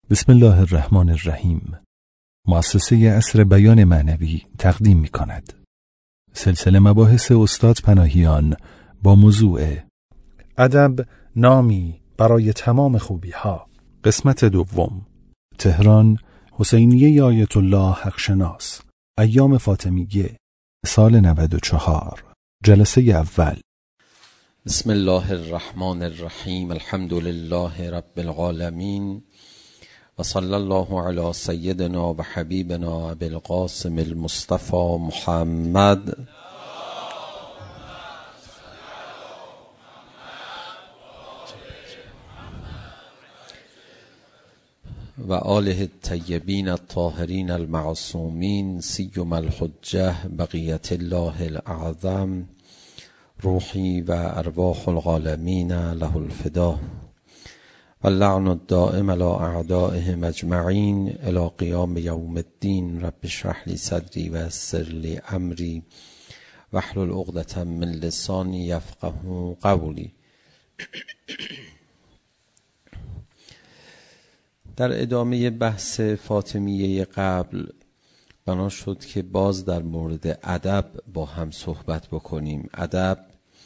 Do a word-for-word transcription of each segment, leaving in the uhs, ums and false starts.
بسم الله الرحمن الرحیم. مؤسسه عصر بیان معنوی تقدیم می کند سلسله مباحث استاد پناهیان با موضوع ادب نامی برای تمام خوبی ها، قسمت دوم. تهران، حسینیه آیت الله حقشناس، ایام فاطمیه، سال نود و چهار، جلسه اول. بسم الله الرحمن الرحیم. الحمد لله رب العالمین و صلی الله علی سیدنا و حبیبنا ابی القاسم المصطفى محمد و آله الطیبین الطاهرین المعصومین، سیما الحجة بقیة الله الاعظم، روحی و ارواح العالمین له الفدا، و اللعن الدائم على اعدائهم اجمعین الى قیام یوم الدین. رب اشرح لی صدری و یسر لی امری واحلل عقدة من لسانی یفقهوا قولی. در ادامه بحث فاطمیه قبل بنا شد که باز در مورد ادب با هم صحبت بکنیم. ادب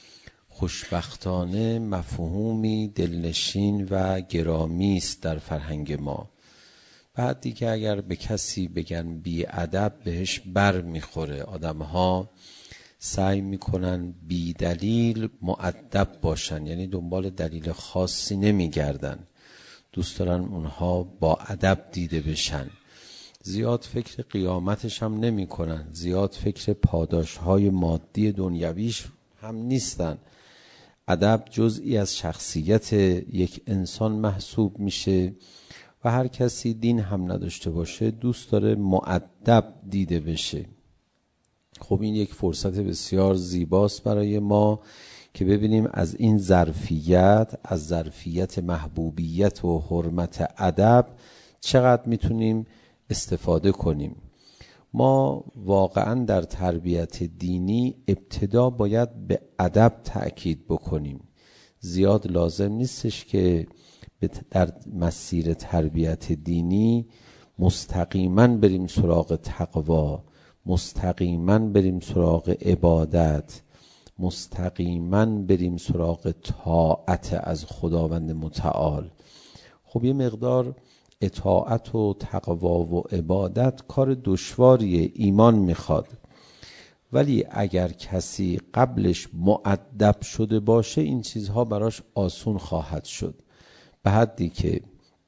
خوشبختانه مفهومی دلنشین و گرامی است در فرهنگ ما. بعد دیگه اگر به کسی بگن بی ادب بهش بر میخوره. آدم ها سعی میکنن بی دلیل مؤدب باشن، یعنی دنبال دلیل خاصی نمیگردن، دوست دارن اونها با ادب دیده بشن. زیاد فکر قیامتش هم نمی کنن، زیاد فکر پاداش های مادی دنیویش هم نیستن. ادب جزئی از شخصیت یک انسان محسوب میشه و هر کسی دین هم نداشته باشه دوست داره مؤدب دیده بشه. خب این یک فرصت بسیار زیباست برای ما که ببینیم از این ظرفیت، از ظرفیت محبوبیت و حرمت ادب چقدر میتونیم استفاده کنیم. ما واقعا در تربیت دینی ابتدا باید به ادب تأکید بکنیم. زیاد لازم نیستش که در مسیر تربیت دینی مستقیما بریم سراغ تقوا، مستقیما بریم سراغ عبادت، مستقیما بریم سراغ طاعت از خداوند متعال. خب یه مقدار اطاعت و تقوا و عبادت کار دشواریه، ایمان میخواد. ولی اگر کسی قبلش مؤدب شده باشه این چیزها براش آسون خواهد شد. به حدی که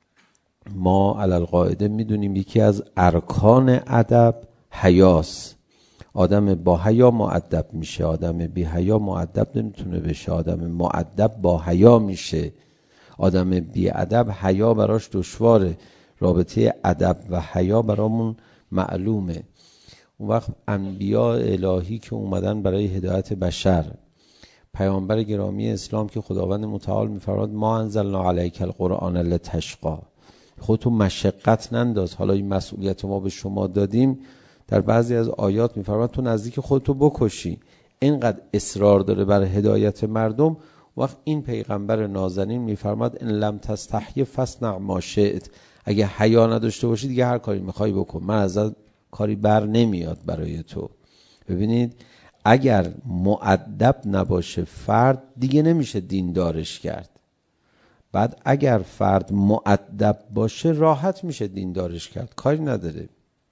ما علی القاعده میدونیم یکی از ارکان ادب حیاست. آدم با حیا مؤدب میشه، آدم بی حیا مؤدب نمیتونه بشه. آدم مؤدب با حیا میشه، آدم بی ادب حیا براش دشواره. رابطه ادب و حیا برامون معلومه. اون وقت انبیاء الهی که اومدن برای هدایت بشر، پیامبر گرامی اسلام که خداوند متعال میفرماد ما انزلنا علیک القرآن لتشقی، خودتو مشقت ننداز، حالا این مسئولیت ما به شما دادیم. در بعضی از آیات میفرماد تو نزدیک خودتو بکشی. اینقدر اصرار داره بر هدایت مردم. وقت این پیغمبر نازنین میفرماد ان لم تستحی فاصنع ما شئت، اگه حیا نداشته باشی دیگه هر کاری میخوای بکن، من ازت کاری بر نمیاد برای تو. ببینید اگر مؤدب نباشه فرد دیگه نمیشه دیندارش کرد. بعد اگر فرد مؤدب باشه راحت میشه دیندارش کرد، کاری نداره.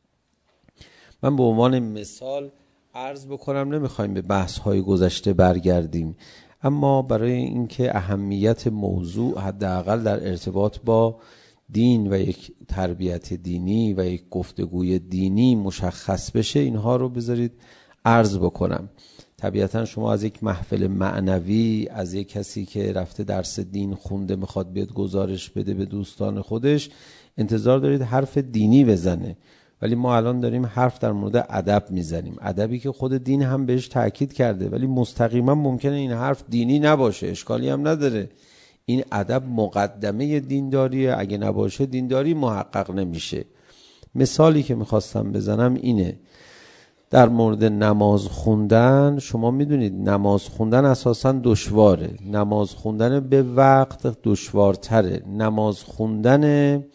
من به عنوان مثال عرض بکنم، نمیخوایم به بحث های گذشته برگردیم، اما برای اینکه اهمیت موضوع حداقل در ارتباط با دین و یک تربیت دینی و یک گفتگوی دینی مشخص بشه اینها رو بذارید عرض بکنم. طبیعتا شما از یک محفل معنوی، از یک کسی که رفته درس دین خونده میخواد بیاد گزارش بده به دوستان خودش، انتظار دارید حرف دینی بزنه. ولی ما الان داریم حرف در مورد ادب میزنیم، ادبی که خود دین هم بهش تاکید کرده، ولی مستقیما ممکنه این حرف دینی نباشه، اشکالی هم نداره. این ادب مقدمه دینداریه، اگه نباشه دینداری محقق نمیشه. مثالی که میخواستم بزنم اینه، در مورد نماز خوندن شما میدونید نماز خوندن اساساً دشواره، نماز خوندن به وقت دشوارتره، نماز خوندن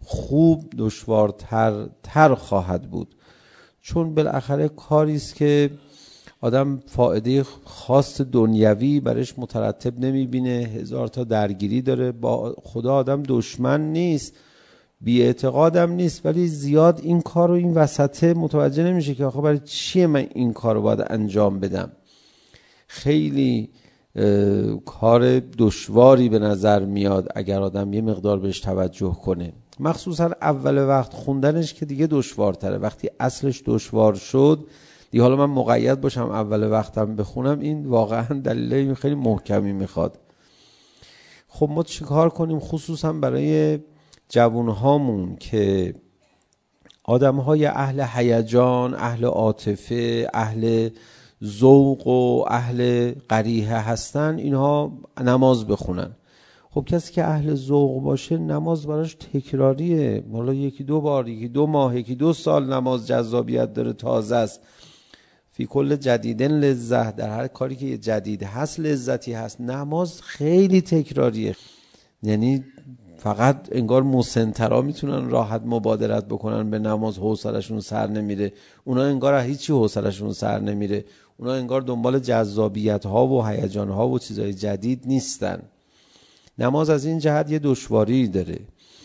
خوب دشوارتر تر خواهد بود، چون بالاخره کاری است که آدم فایده خاص دنیوی برش مترتب نمیبینه، هزار تا درگیری داره، با خدا آدم دشمن نیست، بی اعتقادم نیست، ولی زیاد این کار رو این وسطه متوجه نمیشه که آخه برای چیه من این کار رو باید انجام بدم. خیلی کار دشواری به نظر میاد اگر آدم یه مقدار بهش توجه کنه، مخصوصا اول وقت خوندنش که دیگه دشوارتره. وقتی اصلش دشوار شد دیگه حالا من مقید باشم اول وقتم بخونم، این واقعا دلیل خیلی محکمی میخواد. خب ما چی کار کنیم خصوصا برای جوانهامون که آدمهای اهل هیجان، اهل عاطفه، اهل ذوق و اهل قریحه هستن، اینها نماز بخونن. خب کسی که اهل ذوق باشه نماز براش تکراریه، حالا یکی دو بار، یکی دو ماه، یکی دو سال نماز جذابیت داره، تازه است. فی کل جدیدن لذت، در هر کاری که یه جدید هست لذتی هست. نماز خیلی تکراریه، یعنی فقط انگار مسن‌ترا میتونن راحت مبادرت بکنن به نماز، حوصله‌شون سر نمیره. اونا انگار هیچی حوصله‌شون سر نمیره، اونا انگار دنبال جذابیت ها و هیجان ها و چیزای جدید نیستن. نماز از این جهت یه دشواری داره.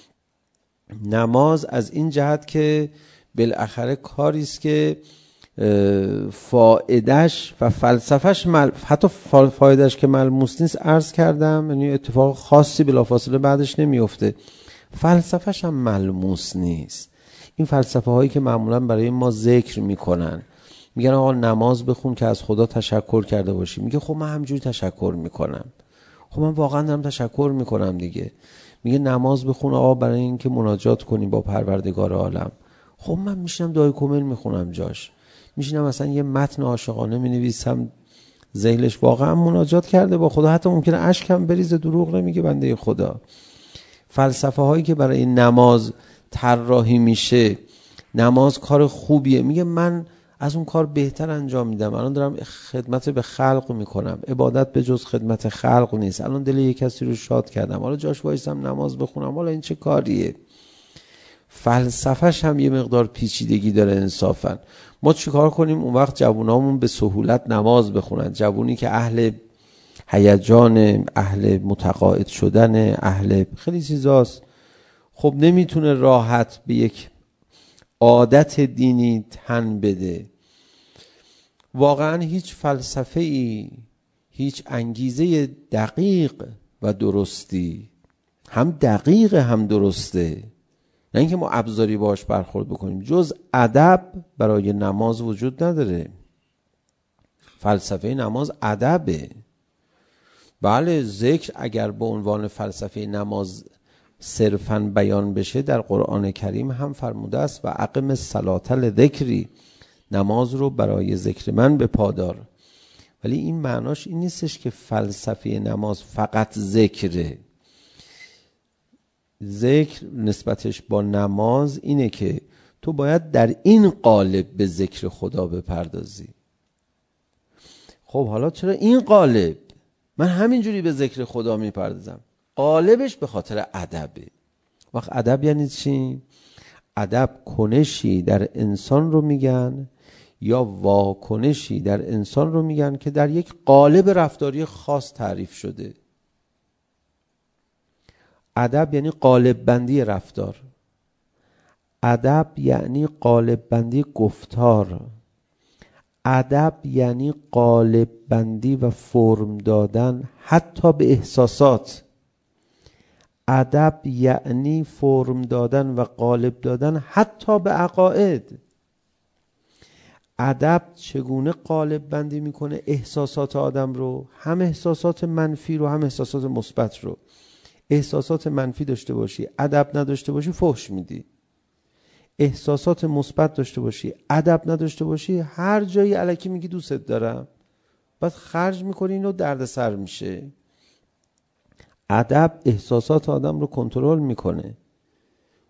نماز از این جهت که بالاخره کاری است که فایدهش و فلسفهش مل... حتی فایدهش که ملموس نیست عرض کردم، یعنی اتفاق خاصی بلافاصله بعدش نمیفته، فلسفهش هم ملموس نیست. این فلسفه هایی که معمولا برای ما ذکر میکنن، میگن آقا نماز بخون که از خدا تشکر کرده باشی، میگه خب من همجوری تشکر میکنم، خب من واقعا دارم تشکر میکنم دیگه. میگه نماز بخون آقا برای این که مناجات کنی با پروردگار عالم، خب من میشینم دعای کامل میخونم جاش، میشینم مثلا یه متن عاشقانه مینویسم، ذیلش واقعا مناجات کرده با خدا، حتی ممکنه اشکم بریزه، دروغ نمیگه بنده خدا. فلسفه هایی که برای نماز طراحی میشه، نماز کار خوبیه، میگه من از اون کار بهتر انجام میدم، الان دارم خدمت به خلق میکنم، عبادت به جز خدمت خلق نیست، الان دل یک کسی رو شاد کردم، حالا جاش وایسم نماز بخونم، حالا این چه کاریه؟ فلسفهش هم یه مقدار پیچیدگی داره انصافا. ما چیکار کنیم اون وقت جوونامون به سهولت نماز بخونن؟ جوونی که اهل هیجان، اهل متقاعد شدن، اهل خیلی چیزاست، خب نمیتونه راحت به یک عادت دینی تن بده. واقعا هیچ فلسفه‌ای، هیچ انگیزه دقیق و درستی، هم دقیق هم درسته، نه اینکه ما ابزاری باش برخورد بکنیم، جز ادب برای نماز وجود نداره. فلسفه نماز ادبه. بله ذکر اگر به عنوان فلسفه نماز صرفاً بیان بشه در قرآن کریم هم فرموده است و اقم الصلاة لذکری، نماز رو برای ذکر من به پادار. ولی این معناش این نیستش که فلسفه نماز فقط ذکره. ذکر نسبتش با نماز اینه که تو باید در این قالب به ذکر خدا بپردازی. خب حالا چرا این قالب؟ من همینجوری به ذکر خدا میپردازم. قالبش به خاطر ادبه. وقت ادب یعنی چی؟ ادب کنشی در انسان رو میگن یا واکنشی در انسان رو میگن که در یک قالب رفتاری خاص تعریف شده. ادب یعنی قالب بندی رفتار، ادب یعنی قالب بندی گفتار، ادب یعنی قالب بندی و فرم دادن حتی به احساسات، ادب یعنی فرم دادن و قالب دادن حتی به عقاید. ادب چگونه قالب بندی میکنه احساسات آدم رو، هم احساسات منفی رو هم احساسات مثبت رو. احساسات منفی داشته باشی ادب نداشته باشی فحش میدی، احساسات مثبت داشته باشی ادب نداشته باشی هر جایی الکی میگی دوستت دارم، بعد خرج میکنی اینو دردسر میشه. ادب احساسات آدم رو کنترل میکنه.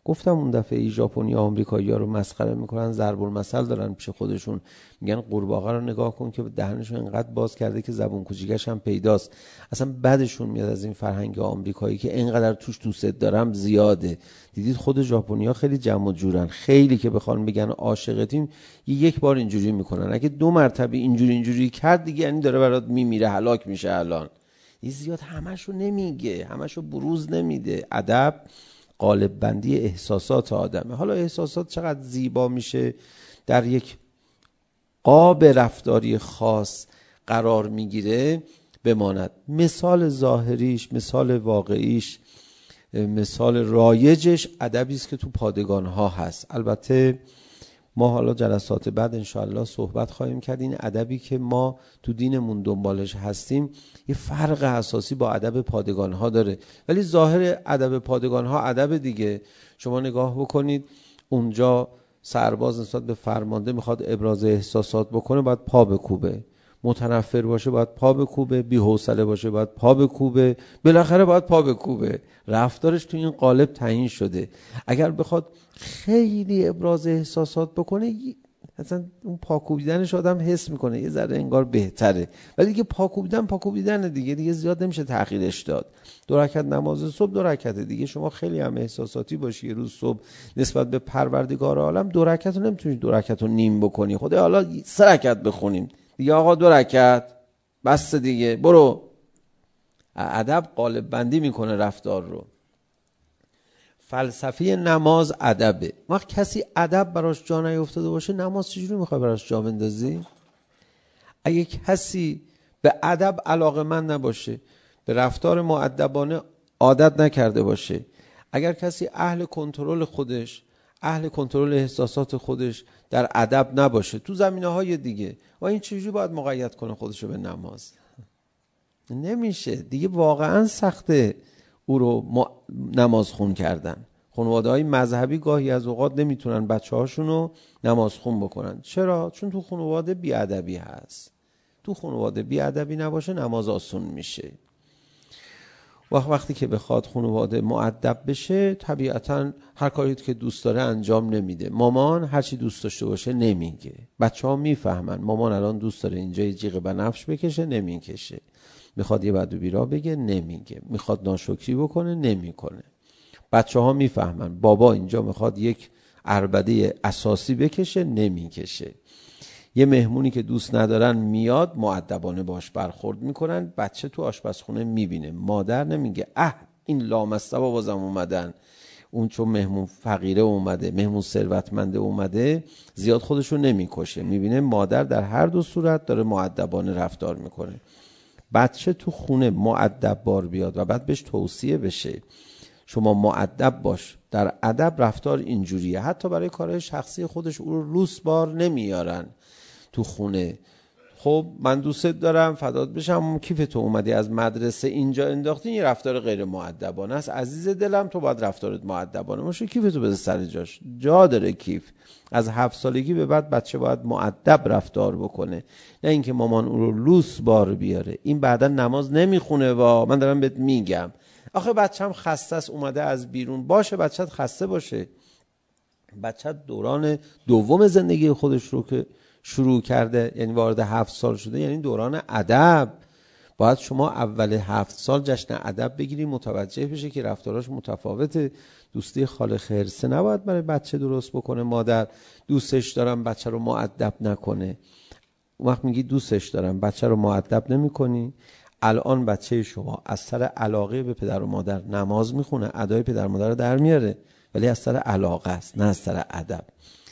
گفتم اون دفعه ای ژاپنی آمریکایی‌ها رو مسخره میکنن، ضرب المثل دارن پیش خودشون، میگن قورباغه رو نگاه کن که دهنشو اینقدر باز کرده که زبون کوچیکش هم پیداست. اصلا بدشون میاد از این فرهنگ آمریکایی که اینقدر توش دوست دارم زیاده. دیدید خود ژاپنی‌ها خیلی جمع و جورن، خیلی که بخوان بگن عاشقتیم یک بار اینجوری میکنن، اگه دو مرتبه اینجوری اینجوری کرد دیگه یعنی داره برات میمیره، هلاک میشه. الان این زیاد همشو نمیگه، همشو بروز نمیده. ادب قالب بندی احساسات آدمه. حالا احساسات چقدر زیبا میشه در یک قاب رفتاری خاص قرار میگیره بماند. مثال ظاهریش، مثال واقعیش، مثال رایجش ادبی است که تو پادگان ها هست. البته ما حالا جلسات بعد انشاءالله صحبت خواهیم کرد. این ادبی که ما تو دینمون دنبالش هستیم یه فرق اساسی با ادب پادگان ها داره، ولی ظاهر ادب پادگان ها ادب دیگه. شما نگاه بکنید اونجا سرباز نسبت به فرمانده میخواد ابراز احساسات بکنه باید پا بکوبه، متنفر باشه باید پا بکوبه، بی‌حوصله باشه باید پا بکوبه، بالاخره باید پا بکوبه. رفتارش تو این قالب تعیین شده. اگر بخواد خیلی ابراز احساسات بکنه اصلا اون پاکوبیدنش آدم حس میکنه یه ذره انگار بهتره، ولی دیگه پاکوبیدن پاکوبیدن دیگه دیگه زیاد نمیشه تأخیرش داد. دو رکعت نماز صبح دو رکعت دیگه. شما خیلی هم احساساتی باشی یه روز صبح نسبت به پروردگار عالم، دو رکعت رو نمیتونی دو رکعت رو نیم بکنی. خدا حالا سه رکعت بخونیم دیگه، آقا دو رکعت بس دیگه، برو. ادب قالب بندی میکنه رفتار رو. فلسفه نماز ادبه. وقت کسی ادب براش جا نیفتاده باشه نماز چجوری میخوای براش جا بندازی؟ اگه کسی به ادب علاقه‌مند نباشه، به رفتار مؤدبانه عادت نکرده باشه، اگر کسی اهل کنترل خودش، اهل کنترل احساسات خودش در ادب نباشه تو زمینه‌های دیگه، و این چجوری باید مقید کنه خودشو به نماز؟ نمیشه دیگه. واقعا سخته او رو نماز خون کردن. خانواده‌های مذهبی گاهی از اوقات نمیتونن بچه‌هاشون رو نماز خون بکنن. چرا؟ چون تو خانواده بی‌ادبی هست. تو خانواده بی‌ادبی نباشه نماز آسون میشه. وقت وقتی که بخواد خانواده مؤدب بشه طبیعتاً هر کاری که دوست داره انجام نمیده. مامان هر چی دوست داشته باشه نمیگه. بچه‌ها میفهمن مامان الان دوست داره اینجا جیغ بنفش بکشه نمیکشه. میخواد یه بد و بیرا بگه نمیگه. میخواد ناشکری بکنه نمیکنه. بچه‌ها میفهمن بابا اینجا میخواد یک عربده اساسی بکشه نمیکشه. یه مهمونی که دوست ندارن میاد مؤدبانه باش برخورد میکنن. بچه تو آشپزخونه میبینه مادر نمیگه اه این لامصبا بازم اومدن، اون چون مهمون فقیره اومده مهمون ثروتمنده اومده زیاد خودشو نمیکشه. میبینه مادر در هر دو صورت داره مؤدبانه رفتار میکنه. بچه تو خونه مؤدب بار بیاد و بعد بهش توصیه بشه شما مؤدب باش، در ادب رفتار اینجوریه. حتی برای کارهای شخصی خودش او رو لوس بار نمیارن تو خونه. خب من دوستت دارم فدات بشم، کیف تو اومدی از مدرسه اینجا انداختی، این رفتار غیر مؤدبانه است. عزیز دلم تو باید رفتارت مؤدبانه باشه، کیف تو بذار سر جاش، جا داره کیف. از هفت سالگی به بعد بچه باید مؤدب رفتار بکنه، نه اینکه مامان اون رو لوس بار بیاره. این بعدا نماز نمیخونه و من دارم بهت میگم. آخه بچه‌م خسته است اومده از بیرون. باشه بچه‌ت خسته باشه، بچه‌ت دوران دوم زندگی خودش رو که شروع کرده، یعنی وارد هفت سال شده، یعنی دوران ادب. باید شما اول هفت سال جشن ادب بگیری، متوجه بشه که رفتاراش متفاوته. دوستی خال خرسه نباید برای بچه درست بکنه. مادر دوستش دارم بچه رو مؤدب نکنه. اون وقت میگی دوستش دارم بچه رو مؤدب نمی‌کنی. الان بچه شما از سر علاقه به پدر و مادر نماز میخونه، ادای پدر و مادر رو در میاره، ولی از سر علاقه است نه از سر ادب.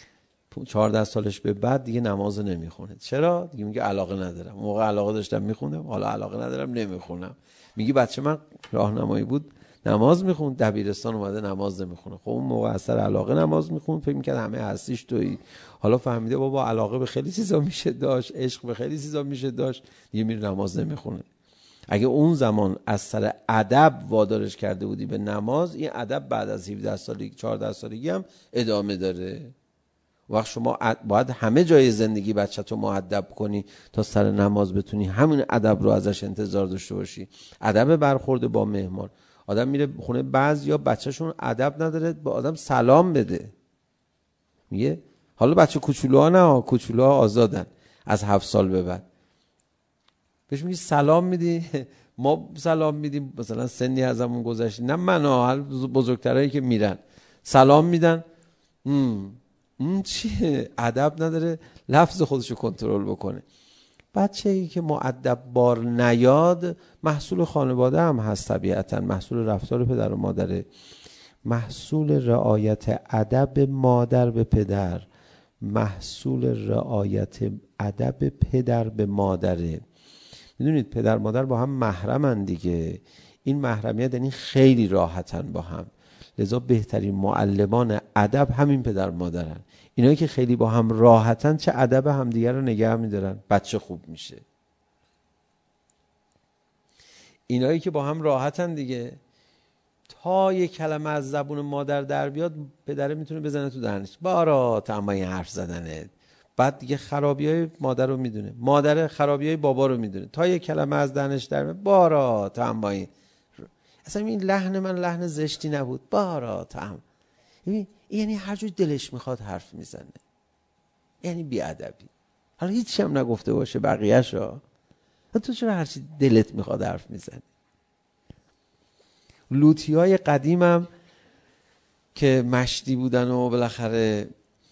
چهارده سالش به بعد دیگه نماز نمیخونه. چرا؟ دیگه میگه علاقه ندارم. موقع علاقه داشتم میخوندم، حالا علاقه ندارم نمیخونم. میگی بچه من راهنمایی بود نماز میخوند، دبیرستان اومده نماز نمیخونه. خب اون موقع از سر علاقه نماز میخوند، فکر میکرد همه هستیش تویی. حالا فهمیده بابا علاقه به خیلی چیزا میشه داشت، عشق به خیلی چیزا میشه داشت، دیگه میره نماز نمیخونه. اگه اون زمان از سر ادب وادارش کرده بودی به نماز، این ادب بعد از هفده سالگی چهارده سالگی هم ادامه داره. وقت شما باید همه جای زندگی بچه‌تو مؤدب کنی تا سر نماز بتونی همین ادب رو ازش انتظار داشته باشی. ادب برخورد با مهمان. آدم میره خونه بعضیا بچه‌شون ادب نداره به آدم سلام بده، میگه حالا بچه کوچولوها نه، کوچولوها آزادن از هفت سال به بعد، بهش میگی سلام میدی، ما سلام میدیم مثلا سنی ازمون گذشته، نه منو بزرگترایی که میرن سلام میدن، اون چیه؟ ادب نداره لفظ خودشو کنترل بکنه. بچه‌ای که مؤدب بار نیاد محصول خانواده هم هست، طبیعتا محصول رفتار پدر و مادره، محصول رعایت ادب مادر به پدر، محصول رعایت ادب پدر به مادره. میدونید پدر مادر با هم محرمن دیگه، این محرمیت یعنی خیلی راحتن با هم، لذا بهترین معلمان ادب همین پدر مادرن. اینایی که خیلی با هم راحتن چه ادب همدیگر رو نگه میدارن، بچه خوب میشه. اینایی که با هم راحتن دیگه، تا یک کلمه از زبون مادر در بیاد پدره میتونه بزنه تو دهنش، بارا تا این حرف زدنه. بعد دیگه خرابیای مادر رو میدونه، مادر خرابیای بابا رو میدونه، تا یک کلمه از دهنش در میاد بارا تا این، اصلا این لحن من لحن زشتی نبود، بارا تا این، یعنی هر جور دلش میخواد حرف میزنه، یعنی بیادبی. حالا هیچی هم نگفته باشه بقیه‌شو، تو چرا هر چی دلت میخواد حرف میزنی؟ لوطیای قدیمم که مشتی بودن و بالاخره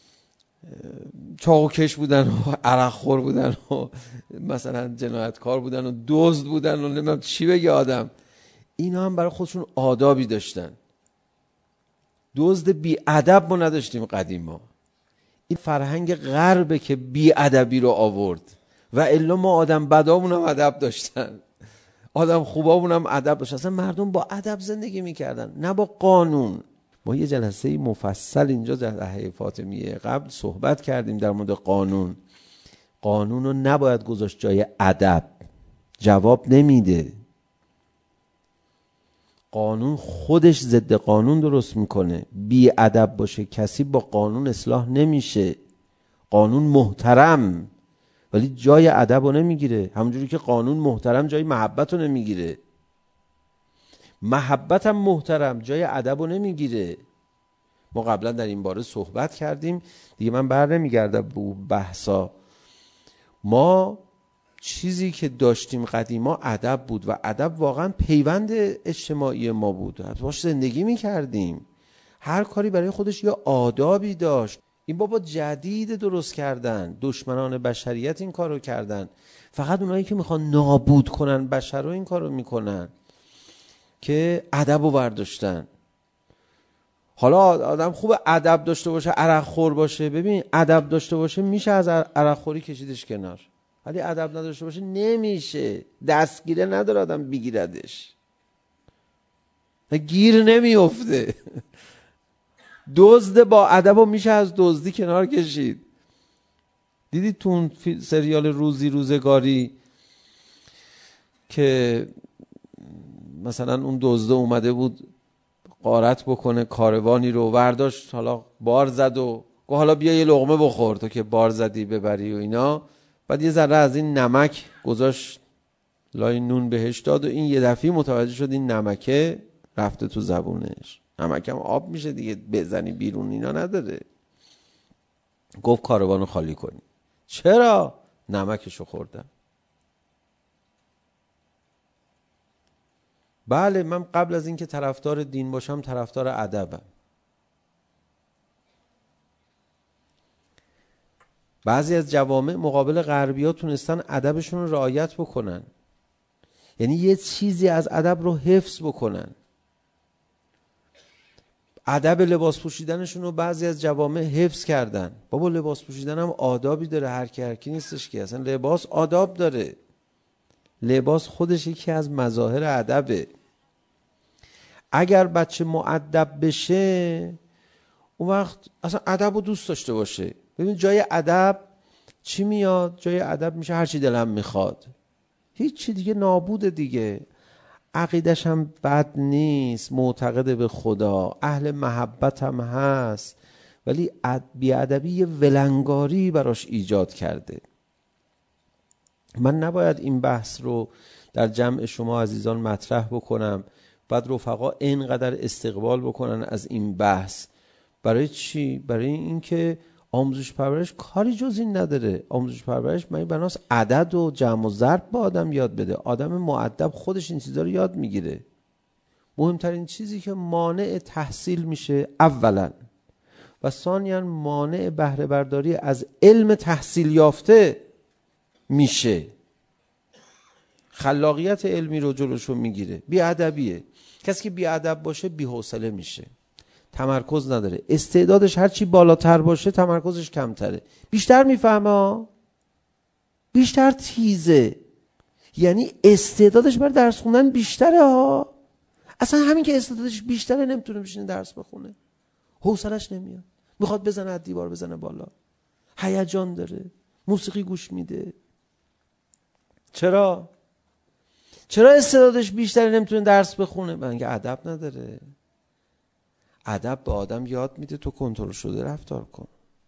چاقوکش بودن و عرق خور بودن و مثلا جنایتکار بودن و دزد بودن و نمیدونم چی بگه آدم، اینا هم برای خودشون آدابی داشتن. دزد بی ادب ما نداشتیم قدیما، این فرهنگ غربه که بی ادبی رو آورد، و الا ما آدم بدامون هم ادب داشتن، آدم خوبامون هم ادب داشتن. اصلا مردم با ادب زندگی میکردن نه با قانون. ما یه جلسه مفصل اینجا در دهه فاطمیه قبل صحبت کردیم در مورد قانون. قانون رو نباید گذاشت جای ادب، جواب نمیده. قانون خودش ضد قانون درست میکنه. بی ادب باشه کسی با قانون اصلاح نمیشه. قانون محترم ولی جای ادب رو نمیگیره، همونجوری که قانون محترم جای محبت رو نمیگیره، محبت هم محترم جای ادب رو نمیگیره. ما قبلا در این باره صحبت کردیم دیگه، من بر نمیگردم به اون بحثا. ما چیزی که داشتیم قدیما ادب بود و ادب واقعا پیوند اجتماعی ما بود، باش زندگی میکردیم، هر کاری برای خودش یه آدابی داشت. این بابا جدید درست کردن، دشمنان بشریت این کارو کردن، فقط اونایی که میخوان نابود کنن بشر رو این کارو میکنن که ادب رو برداشتن. حالا آدم خوب ادب داشته باشه عرق خور باشه، ببین ادب داشته باشه میشه از عرق خوری کشیدش کنار، ولی ادب نداشته باشه نمیشه، دستگیره نداره آدم بگیردش، گیر نمیفته. دزد با ادب رو میشه از دزدی کنار کشید. دیدید تو اون سریال روزی روزگاری که مثلا اون دزده اومده بود غارت بکنه کاروانی رو، ورداشت حالا بار زد و گفت حالا بیا یه لقمه بخور تو که بار زدی ببری و اینا، بعد یه ذره از این نمک گذاشت لای نون بهش داد و این یه دفعه متوجه شد این نمکه رفته تو زبونش. نمک هم آب میشه دیگه، بزنی بیرون اینا نداره. گفت کاروانو خالی کنی. چرا؟ نمکشو خوردم. بله من قبل از اینکه طرفدار دین باشم طرفدار ادبم. بعضی از جوامع مقابل غربی‌ها تونستن ادبشون رو رعایت بکنن، یعنی یه چیزی از ادب رو حفظ بکنن. ادب لباس پوشیدنشون رو بعضی از جوامع حفظ کردن. بابا لباس پوشیدن هم آدابی داره، هر کی هر کی نیستش که، اصلا لباس آداب داره. لباس خودش یکی از مظاهر ادبه. اگر بچه مؤدب بشه اون وقت اصلا ادب رو دوست داشته باشه. ببین جای ادب چی میاد؟ جای ادب میشه هر چی دلم میخواد، هیچی دیگه نابوده دیگه. عقیدش هم بد نیست، معتقد به خدا، اهل محبت هم هست، ولی بیادبی یه ولنگاری براش ایجاد کرده. من نباید این بحث رو در جمع شما عزیزان مطرح بکنم بعد رفقا اینقدر استقبال بکنن از این بحث. برای چی؟ برای اینکه آموزش پرورش کاری جز این نداره. آموزش پرورش معنی بناست عدد و جمع و ضرب به آدم یاد بده. آدم مؤدب خودش این چیزا رو یاد میگیره. مهمترین چیزی که مانع تحصیل میشه اولا و ثانیاً مانع بهره برداری از علم تحصیل یافته میشه، خلاقیت علمی رو جلوشو میگیره. بی‌ادبیه. کسی که بی‌ادب باشه بی‌حوصله میشه، تمرکز نداره. استعدادش هرچی بالاتر باشه تمرکزش کمتره، بیشتر میفهمه، بیشتر تیزه، یعنی استعدادش برای درس خوندن بیشتره ها. اصلا همین که استعدادش بیشتره نمیتونه بشینه درس بخونه، حوصلش نمیاد، میخواد بزنه از دیوار بزنه بالا، هیجان داره، موسیقی گوش میده. چرا؟ چرا استعدادش بیشتره نمیتونه درس بخونه؟ برای اینکه ادب نداره. ادب به آدم یاد میده تو کنترل شده رفتار کن.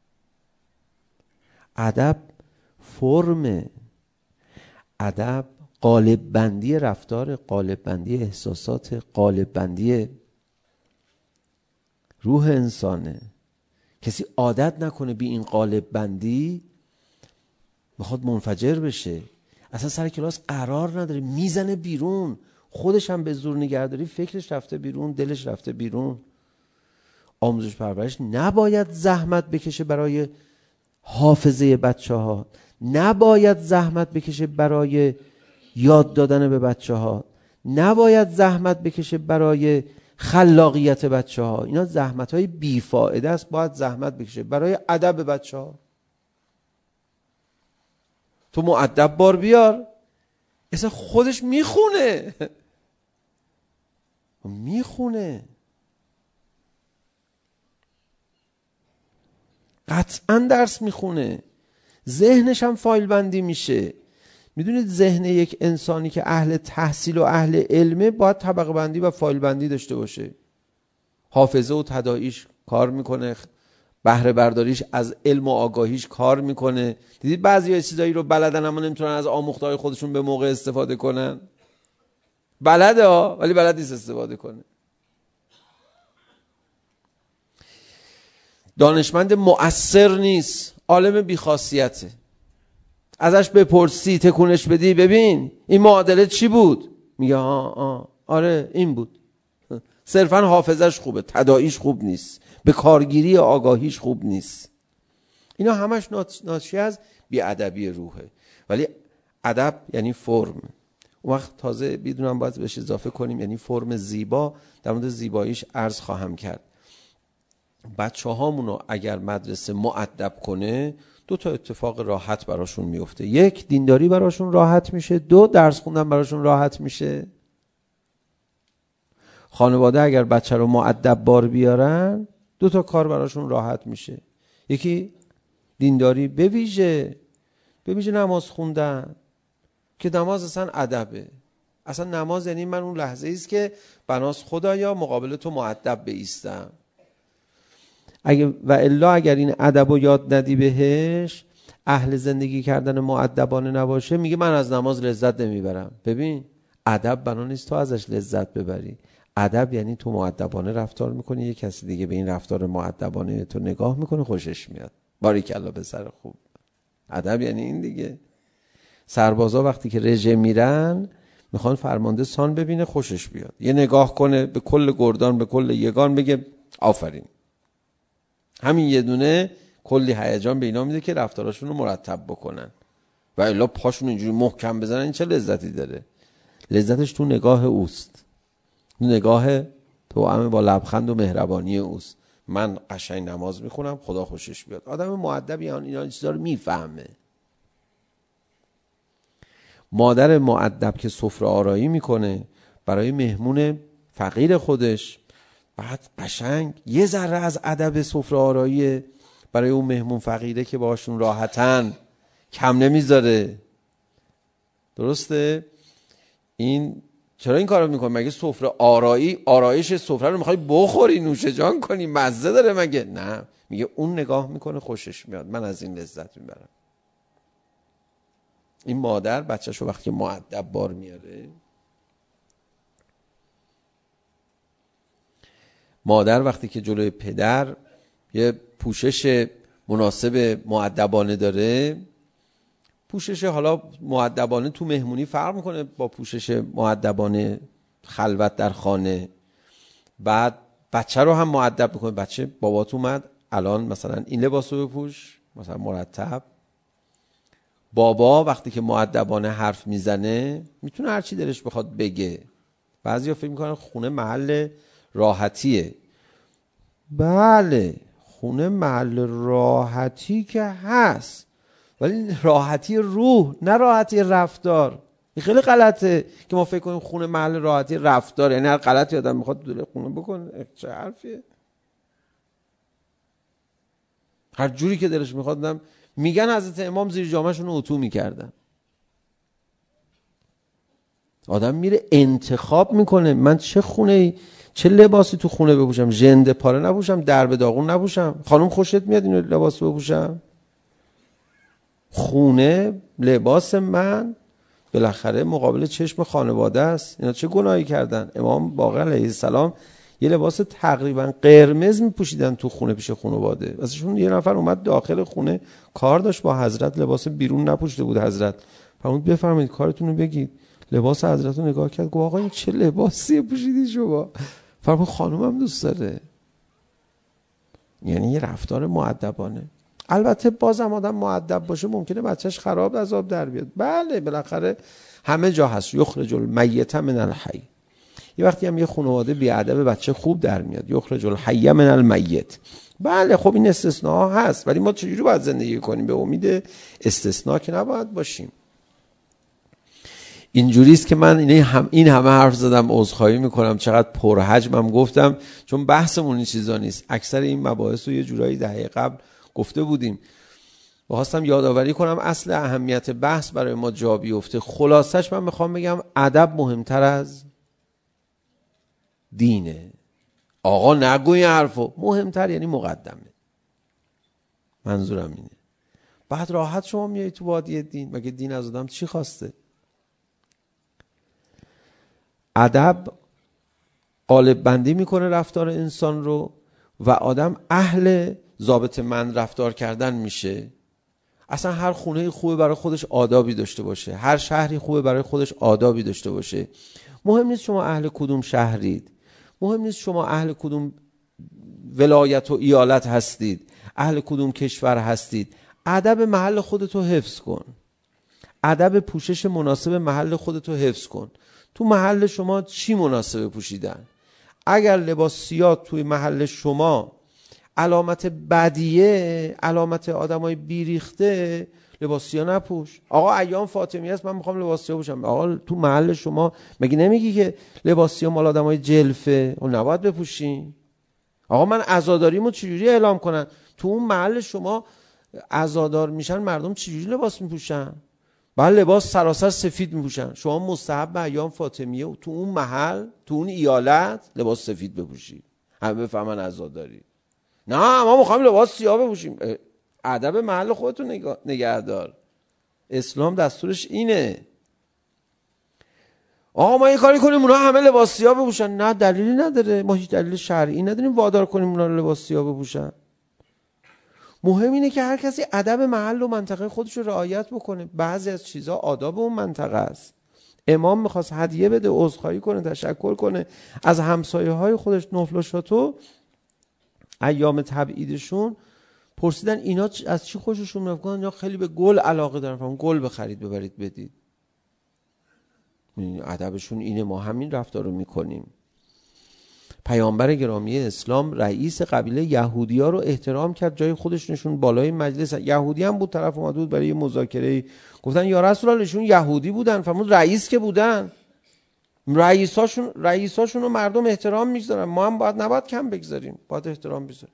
ادب فرمه. ادب قالب بندی رفتار، قالب بندی احساسات، قالب بندی روح انسانه. کسی عادت نکنه بی این قالب بندی میخواد منفجر بشه، اصلا سر کلاس قرار نداره، میزنه بیرون، خودش هم به زور نگهداری، فکرش رفته بیرون، دلش رفته بیرون. آموزش پرورش نباید زحمت بکشه برای حافظه بچه ها، نباید زحمت بکشه برای یاد دادن به بچه ها، نباید زحمت بکشه برای خلاقیت بچه ها. اینا زحمت های بیفایده است. باید زحمت بکشه برای ادب بچه ها. تو مؤدب بار بیار، اصلا خودش میخونه میخونه قطعا درس میخونه، ذهنش هم فایل بندی میشه. میدونید ذهن یک انسانی که اهل تحصیل و اهل علمه باید طبقه بندی و فایل بندی داشته باشه. حافظه و تداعیش کار میکنه، بهره برداریش از علم و آگاهیش کار میکنه. دیدید بعضی چیزایی رو بلدن اما نمیتونن از آموخته‌های خودشون به موقع استفاده کنن. بلده ها ولی بلد نیست استفاده کنه. دانشمند مؤثر نیست، عالم بیخاصیته. ازش بپرسی، تکونش بدی، ببین این معادله چی بود، میگه آه آه آره این بود. صرفا حافظش خوبه، تداعیش خوب نیست، به کارگیری آگاهیش خوب نیست. اینا همش ناشی از بی‌ادبی روحه. ولی ادب یعنی فرم. اون وقت تازه بدونم باید بهش اضافه کنیم یعنی فرم زیبا. در مورد زیباییش عرض خواهم کرد. بچه هامونو اگر مدرسه مؤدب کنه دو تا اتفاق راحت براشون میفته. یک، دینداری براشون راحت میشه. دو، درس خوندن براشون راحت میشه. خانواده اگر بچه رو مؤدب بار بیارن دو تا کار براشون راحت میشه. یکی دینداری، به ویژه به ویژه نماز خوندن، که نماز اصلا ادبه. اصلا نماز یعنی من اون لحظه ایست که بناس خدایا مقابل تو مؤدب بایستم. اگه و الا اگر این ادب رو یاد ندی بهش، اهل زندگی کردن مؤدبانه نباشه، میگه من از نماز لذت نمیبرم. ببین ادب بنا نیست تو ازش لذت ببری. ادب یعنی تو مؤدبانه رفتار میکنی، یه کسی دیگه به این رفتار مؤدبانه تو نگاه میکنه خوشش میاد. باریکلا پسر خوب. ادب یعنی این دیگه. سربازا وقتی که رژه میرن میخوان فرمانده سان ببینه خوشش بیاد، یه نگاه کنه به کل گردان به کل یگان بگه آفرین. همین یه دونه کلی هیجان به اینا میده که رفتاراشون رو مرتب بکنن. و الا پاشون اینجوری محکم بزنن این چه لذتی داره؟ لذتش تو نگاه اوست، تو نگاه توأم با لبخند و مهربانی اوست. من قشنگ نماز میخونم خدا خوشش بیاد. آدم مؤدبی اینا چیزا رو میفهمه. مادر مؤدب که سفره آرایی میکنه برای مهمون فقیر خودش، بعد قشنگ یه ذره از ادب سفره آرایی برای اون مهمون فقیره که باشون راحتن کم نمیذاره. درسته؟ این چرا این کارو میکنه؟ مگه سفره آرایی آرایش سفره رو میخوای بخوری نوشه جان کنی مزه داره مگه؟ نه، میگه اون نگاه میکنه خوشش میاد، من از این لذت میبرم. این مادر بچه‌شو وقتی مؤدب بار میاره مادر وقتی که جلوی پدر یه پوشش مناسب مؤدبانه داره، پوشش حالا مؤدبانه تو مهمونی فرق میکنه با پوشش مؤدبانه خلوت در خانه. بعد بچه رو هم مؤدب میکنه، بچه بابات اومد الان مثلا این لباس رو بپوش، مثلا مرتب. بابا وقتی که مؤدبانه حرف میزنه میتونه هر چی دلش بخواد بگه. بعضیا فکر میکنن خونه محل راحتیه. بله خونه محل راحتی که هست، ولی راحتی روح نه راحتی رفتار. این خیلی غلطه که ما فکر کنیم خونه محل راحتی رفتار، یعنی هر غلطی آدم میخواد دل خونه بکنه. چه حرفیه؟ هر جوری که دلش میخواد. دم میگن حضرت امام زیر جامه‌شون رو اتو میکردن. آدم میره انتخاب میکنه من چه خونه چه لباسی تو خونه بپوشم، ژنده پاره نپوشم، درب داغون نپوشم. خانم خوشت میاد اینو لباس بپوشم؟ خونه لباس من بالاخره مقابل چشم خانواده است. اینا چه گناهی کردن؟ امام باقر علیه السلام یه لباس تقریبا قرمز میپوشیدن تو خونه پیش خانواده. واسهشون یه نفر اومد داخل خونه کار داشت با حضرت، لباس بیرون نپوشیده بود حضرت. فرمود بفرمایید کارتون رو بگید. لباس حضرت رو نگاه کرد، گفت آقا این چه لباسی پوشیدی شما؟ فرمود خانومم دوست داره. یعنی یه رفتار مؤدبانه. البته بازم آدم مؤدب باشه ممکنه بچهش خراب از آب در بیاد. بله بالاخره همه جا هست. یخرج المیت من الحی. یه وقتی هم یه خانواده بیادب بچه خوب در میاد. یخرج الحی من المیت. بله خب این استثناء هست، ولی ما چجوری باید زندگی کنیم؟ به امید استثناء که نباید باشیم. اینجوریست که من این هم این همه حرف زدم، عذرخواهی میکنم چقدر پرحجمم گفتم، چون بحثمون این چیزا نیست. اکثر این مباحث رو یه جورایی دهه قبل گفته بودیم. خواستم یادآوری کنم اصل اهمیت بحث برای ما جا بیفته. خلاصش من میخوام بگم ادب مهمتر از دینه. آقا نگوی حرفو، مهمتر یعنی مقدمه. منظورم اینه. بعد راحت شما میای تو وادی دین. مگه دین از آدم چی خواسته؟ ادب قالب بندی میکنه رفتار انسان رو و آدم اهل ضابط من رفتار کردن میشه. اصلا هر خونه خوبه برای خودش آدابی داشته باشه، هر شهری خوبه برای خودش آدابی داشته باشه. مهم نیست شما اهل کدوم شهرید، مهم نیست شما اهل کدوم ولایت و ایالت هستید، اهل کدوم کشور هستید. ادب محل خودتو حفظ کن. ادب پوشش مناسب محل خودتو حفظ کن. تو محل شما چی مناسبه پوشیدن؟ اگر لباس سیاه توی محل شما علامت بدیه، علامت آدمای بیریخته، لباس سیاه نپوش. آقا ایام فاطمی است من میخوام لباس سیاه بپوشم. آقا تو محل شما مگه نمیگی که لباس سیاه مال آدمای جلفه و نباید بپوشین؟ آقا من عزاداریمو چجوری اعلام کنن؟ تو اون محل شما عزادار میشن مردم چجوری لباس میپوشن؟ بعد لباس سراسر سفید میپوشن. شما مستحب به ایام فاطمیه و تو اون محل تو اون ایالت لباس سفید بپوشی، همه بفهمن عزاداری. نه ما میخوایم لباس سیاه بپوشیم. ادب محل خودتو نگه دار. اسلام دستورش اینه. آقا ما یه کاری کنیم اونا همه لباس سیاه بپوشن. نه دلیلی نداره، ما هیچ دلیل شرعی نداریم وادار کنیم اونا لباس سیاه بپوشن. مهم اینه که هر کسی ادب محل و منطقه خودش رو رعایت بکنه. بعضی از چیزها آداب اون منطقه است. امام میخواست هدیه بده، عذرخواهی کنه، تشکر کنه از همسایه های خودش. نفل و شاتو ایام تبعیدشون پرسیدن اینا از چی خوششون میاد؟ گفتن اینا خیلی به گل علاقه دارن، فهم گل بخرید ببرید بدید. ادبشون اینه، ما همین رفتار رو میکنیم. پیامبر گرامی اسلام رئیس قبیله یهودی‌ها رو احترام کرد، جای خودش نشون بالای مجلس. یهودی هم بود، طرف اومد بود برای مذاکره، گفتن یا رسول الله نشون یهودی بودن. فرمود رئیس که بودن، رئیساشون رئیساشون رو مردم احترام میذارن، ما هم باید نباید کم بگذاریم، باید احترام بذاریم.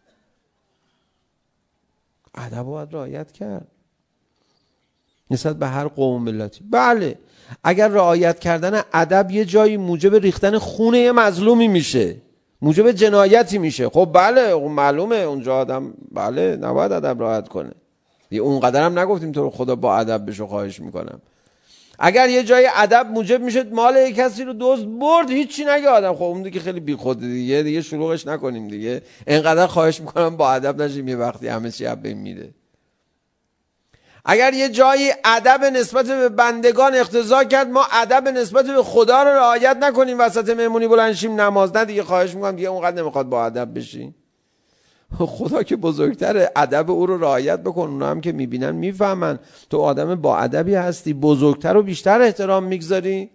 ادب باید رعایت کرد نسبت به هر قوم ملتی. بله اگر رعایت کردن ادب یه جایی موجب ریختن خون یه مظلومی میشه، موجب جنایتی میشه، خب بله معلومه اونجا آدم بله نباید ادب رعایت کنه. یه اونقدر هم نگفتیم تو رو خدا با ادب بشو، خواهش میکنم. اگر یه جای ادب موجب میشه مال یک کسی رو دزد برد، هیچی نگه آدم. خب اون دیگه خیلی بیخود دیگه، دیگه شلوغش نکنیم دیگه. اینقدر خواهش میکنم با ادب نشیم، یه وقتی همه چی از بین میره. اگر یه جایی ادب نسبت به بندگان اقتضا کرد ما ادب نسبت به خدا رو رعایت نکنیم، وسط مهمونی بلند شیم نماز، نه دیگه خواهش میکنم دیگه اونقدر نمیخواد با ادب بشی. خدا که بزرگتره، ادب او رو رعایت بکن. اونا هم که میبینن میفهمن تو آدم با ادبی هستی، بزرگتر و بیشتر احترام میگذاری.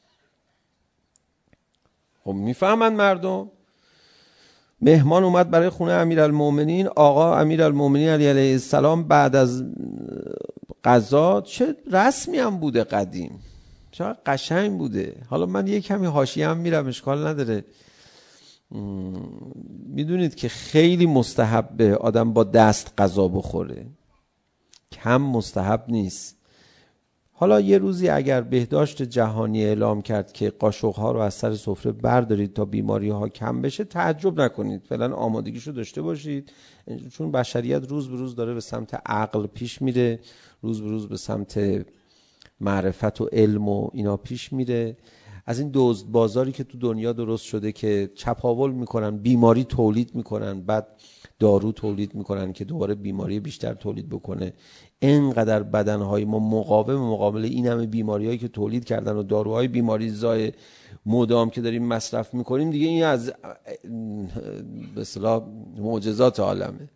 خب میفهمن مردم. مهمان اومد برای خونه امیرالمومنین. آقا امیرالمومنین علیه السلام بعد از غذا، چه رسمی هم بوده قدیم، چه قشنگ بوده. حالا من یه کمی حاشیه هم میرم، اشکال نداره. میدونید که خیلی مستحبه آدم با دست غذا بخوره، کم مستحب نیست. حالا یه روزی اگر بهداشت جهانی اعلام کرد که قاشق‌ها رو از سر سفره بردارید تا بیماری‌ها کم بشه، تعجب نکنید، فعلا آمادگیشو داشته باشید، چون بشریت روز به روز داره به سمت عقل پیش میره، روز به روز به سمت معرفت و علم و اینا پیش میره. از این دزد بازاری که تو دنیا درست شده که چپاول میکنن، بیماری تولید میکنن، بعد دارو تولید میکنن که دوباره بیماری بیشتر تولید بکنه. اینقدر بدنهای ما مقاوم مقابل این همه بیماریایی که تولید کردن و داروهای بیماری زای مدام که داریم مصرف میکنیم دیگه، این از به اصطلاح معجزات عالمه.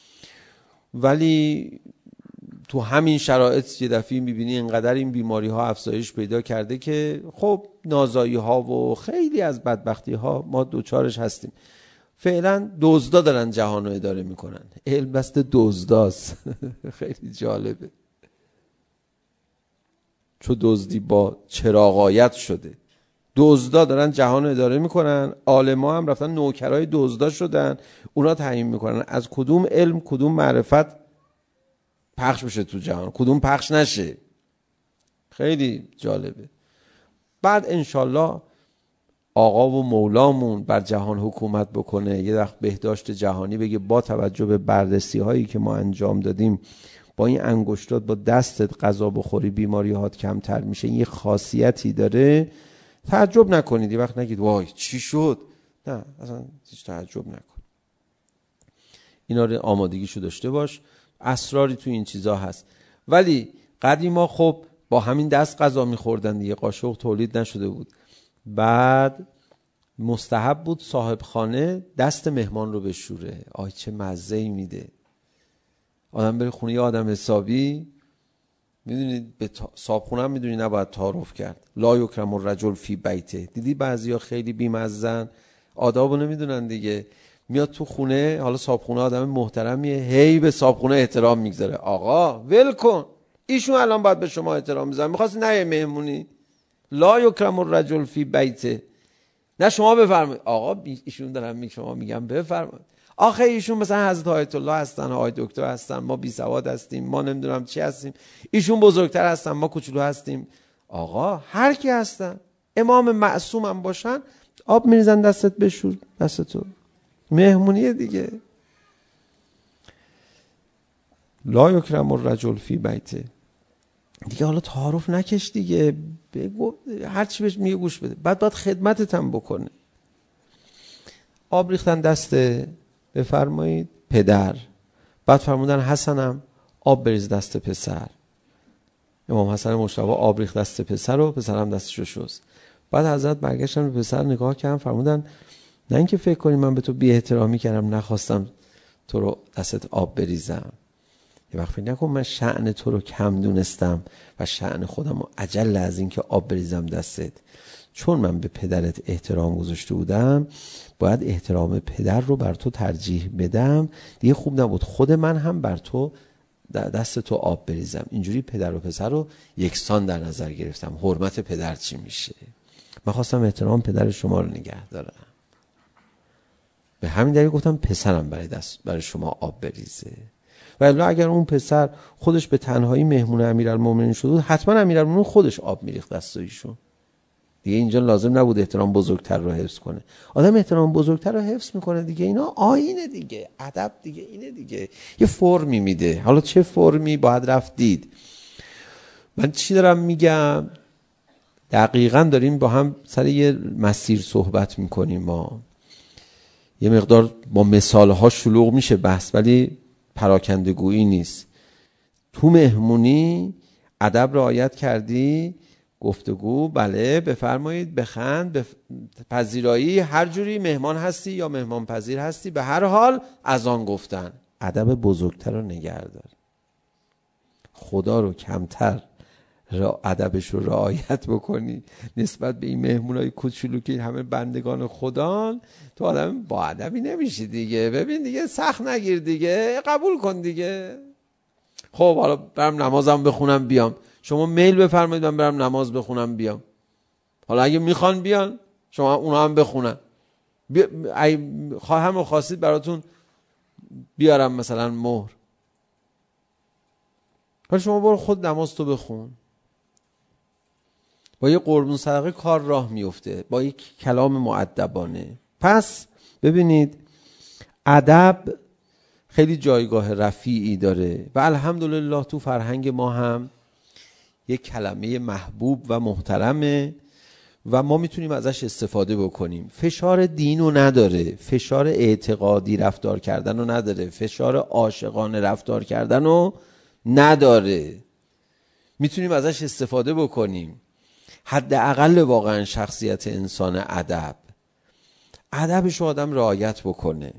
ولی تو همین شرایط یه دفعه میبینی اینقدر این بیماری ها افزایش پیدا کرده که خب نازایی ها و خیلی از بدبختی ها ما دوچارش هستیم. فعلا دزدا دارن جهان رو اداره میکنن، علم دست دزداست. خیلی جالبه، چون دزدی با چراغایت شده. دزدا دارن جهان رو اداره میکنن، عالما هم رفتن نوکرای دزدا شدن، اونا تعیین میکنن از کدوم علم کدوم معرفت پخش بشه تو جهان، کدوم پخش نشه. خیلی جالبه. بعد انشالله آقا و مولامون بر جهان حکومت بکنه، یه وقت بهداشت جهانی بگه با توجه به بررسی هایی که ما انجام دادیم با این انگشتات با دستت غذا بخوری بیماری هات کمتر میشه، این یه خاصیتی داره. تعجب نکنید، یه وقت نگید وای چی شد، نه اصلا هیچ تعجب نکن. اینا رو آمادگیشو داشته باش. اسراری تو این چیزا هست. ولی قدیما خب با همین دست غذا میخوردن دیگه، قاشق تولید نشده بود. بعد مستحب بود صاحب خانه دست مهمان رو بشوره. آی چه مزه‌ای میده. آدم بره خونه آدم حسابی، میدونید به تا... صاحب خونه هم میدونی نباید تعارف کرد. لا یکرم الرجل فی بیته. دیدی بعضیا خیلی بی‌مزه‌ن، آدابو نمیدونن دیگه. میاد تو خونه، حالا صاحب خونه آدم محترمیه، هی به صاحب خونه احترام میگذاره. آقا ول کن، ایشون الان باید به شما احترام بذاره. می‌خواستی نه مهمونی، لا یکرم الرجل فی بیته، نه شما بفرمایید. آقا ایشون دارن میگن شما میگم بفرمایید. آخه ایشون مثلا حضرت آیت الله هستن، آقای دکتر هستن، ما بی سواد هستیم، ما نمیدونم چی هستیم، ایشون بزرگتر هستن ما کوچولو هستیم. آقا هر کی هستن، امام معصوم هم باشن، آب میریزن دستت بشور دستتو، مهمونیه دیگه. لا یکرم الرجل فی بیته دیگه. حالا تعارف نکش دیگه، بگو هر چی بهش میگه گوش بده. بعد باید خدمتت هم بکنه. آب ریختن دست بفرمایید پدر، بعد فرمودن حسنم آب بریز دست پسر. امام حسن مجتبی آب ریخت دست پسر و پسرم دستشو شست. بعد حضرت برگشتن به پسر نگاه کردن، فرمودن نه اینکه فکر کنی من به تو بی احترامی کردم نخواستم تو رو دستت آب بریزم. یه وقت فکر نکن من شأن تو رو کم دونستم و شأن خودم رو اجل از این که آب بریزم دستت. چون من به پدرت احترام گذاشته بودم، باید احترام پدر رو بر تو ترجیح بدم. دیگه خوب نبود خود من هم بر تو دست تو آب بریزم. اینجوری پدر و پسر رو یکسان در نظر گرفتم. حرمت پدر چی میشه؟ من خواستم احترام پدر شما رو نگه دارم. به همین دلیل گفتم پسرم برای دست برای شما آب بریزه. و الا اگر اون پسر خودش به تنهایی مهمون امیرالمومنین شد، حتما امیرالمومنین خودش آب میریخت دست ایشون. دیگه اینجا لازم نبود احترام بزرگتر رو حفظ کنه. آدم احترام بزرگتر رو حفظ میکنه دیگه. اینا آیینه دیگه، ادب دیگه، اینه دیگه. یه فرمی میده. حالا چه فرمی باید رفت دید. من چی دارم میگم؟ دقیقاً داریم با هم سر یه مسیر صحبت میکنیم. ما یه مقدار با مثالها شلوغ میشه بحث، ولی پراکندگویی نیست. تو مهمونی ادب رعایت کردی، گفتگو بله بفرمایید، بخند، بف... پذیرایی، هر جوری مهمان هستی یا مهمان پذیر هستی، به هر حال از آن گفتن. ادب بزرگتر رو نگه دار. خدا رو کمتر را ادبش رو رعایت بکنی نسبت به این مهمونای کوچولو که همه بندگان خدان، تو آدم با ادبی نمیشی دیگه. ببین دیگه سخت نگیر دیگه، قبول کن دیگه. خب حالا برم نمازم بخونم بیام، شما میل بفرمایید من برم نماز بخونم بیام. حالا اگه میخوان بیان شما اونا هم بخونن، بی... خواهم و خواستید براتون بیارم مثلا مهر، حالا شما برو خود نماز تو بخون. با یه قربون صدقه کار راه میفته، با یک کلام مؤدبانه. پس ببینید ادب خیلی جایگاه رفیعی داره و الحمدلله تو فرهنگ ما هم یک کلمه محبوب و محترمه و ما میتونیم ازش استفاده بکنیم. فشار دینو نداره، فشار اعتقادی رفتار کردنو نداره، فشار عاشقانه رفتار کردنو نداره. میتونیم ازش استفاده بکنیم. حداقل واقعا شخصیت انسان ادب، ادبش آدم رعایت بکنه.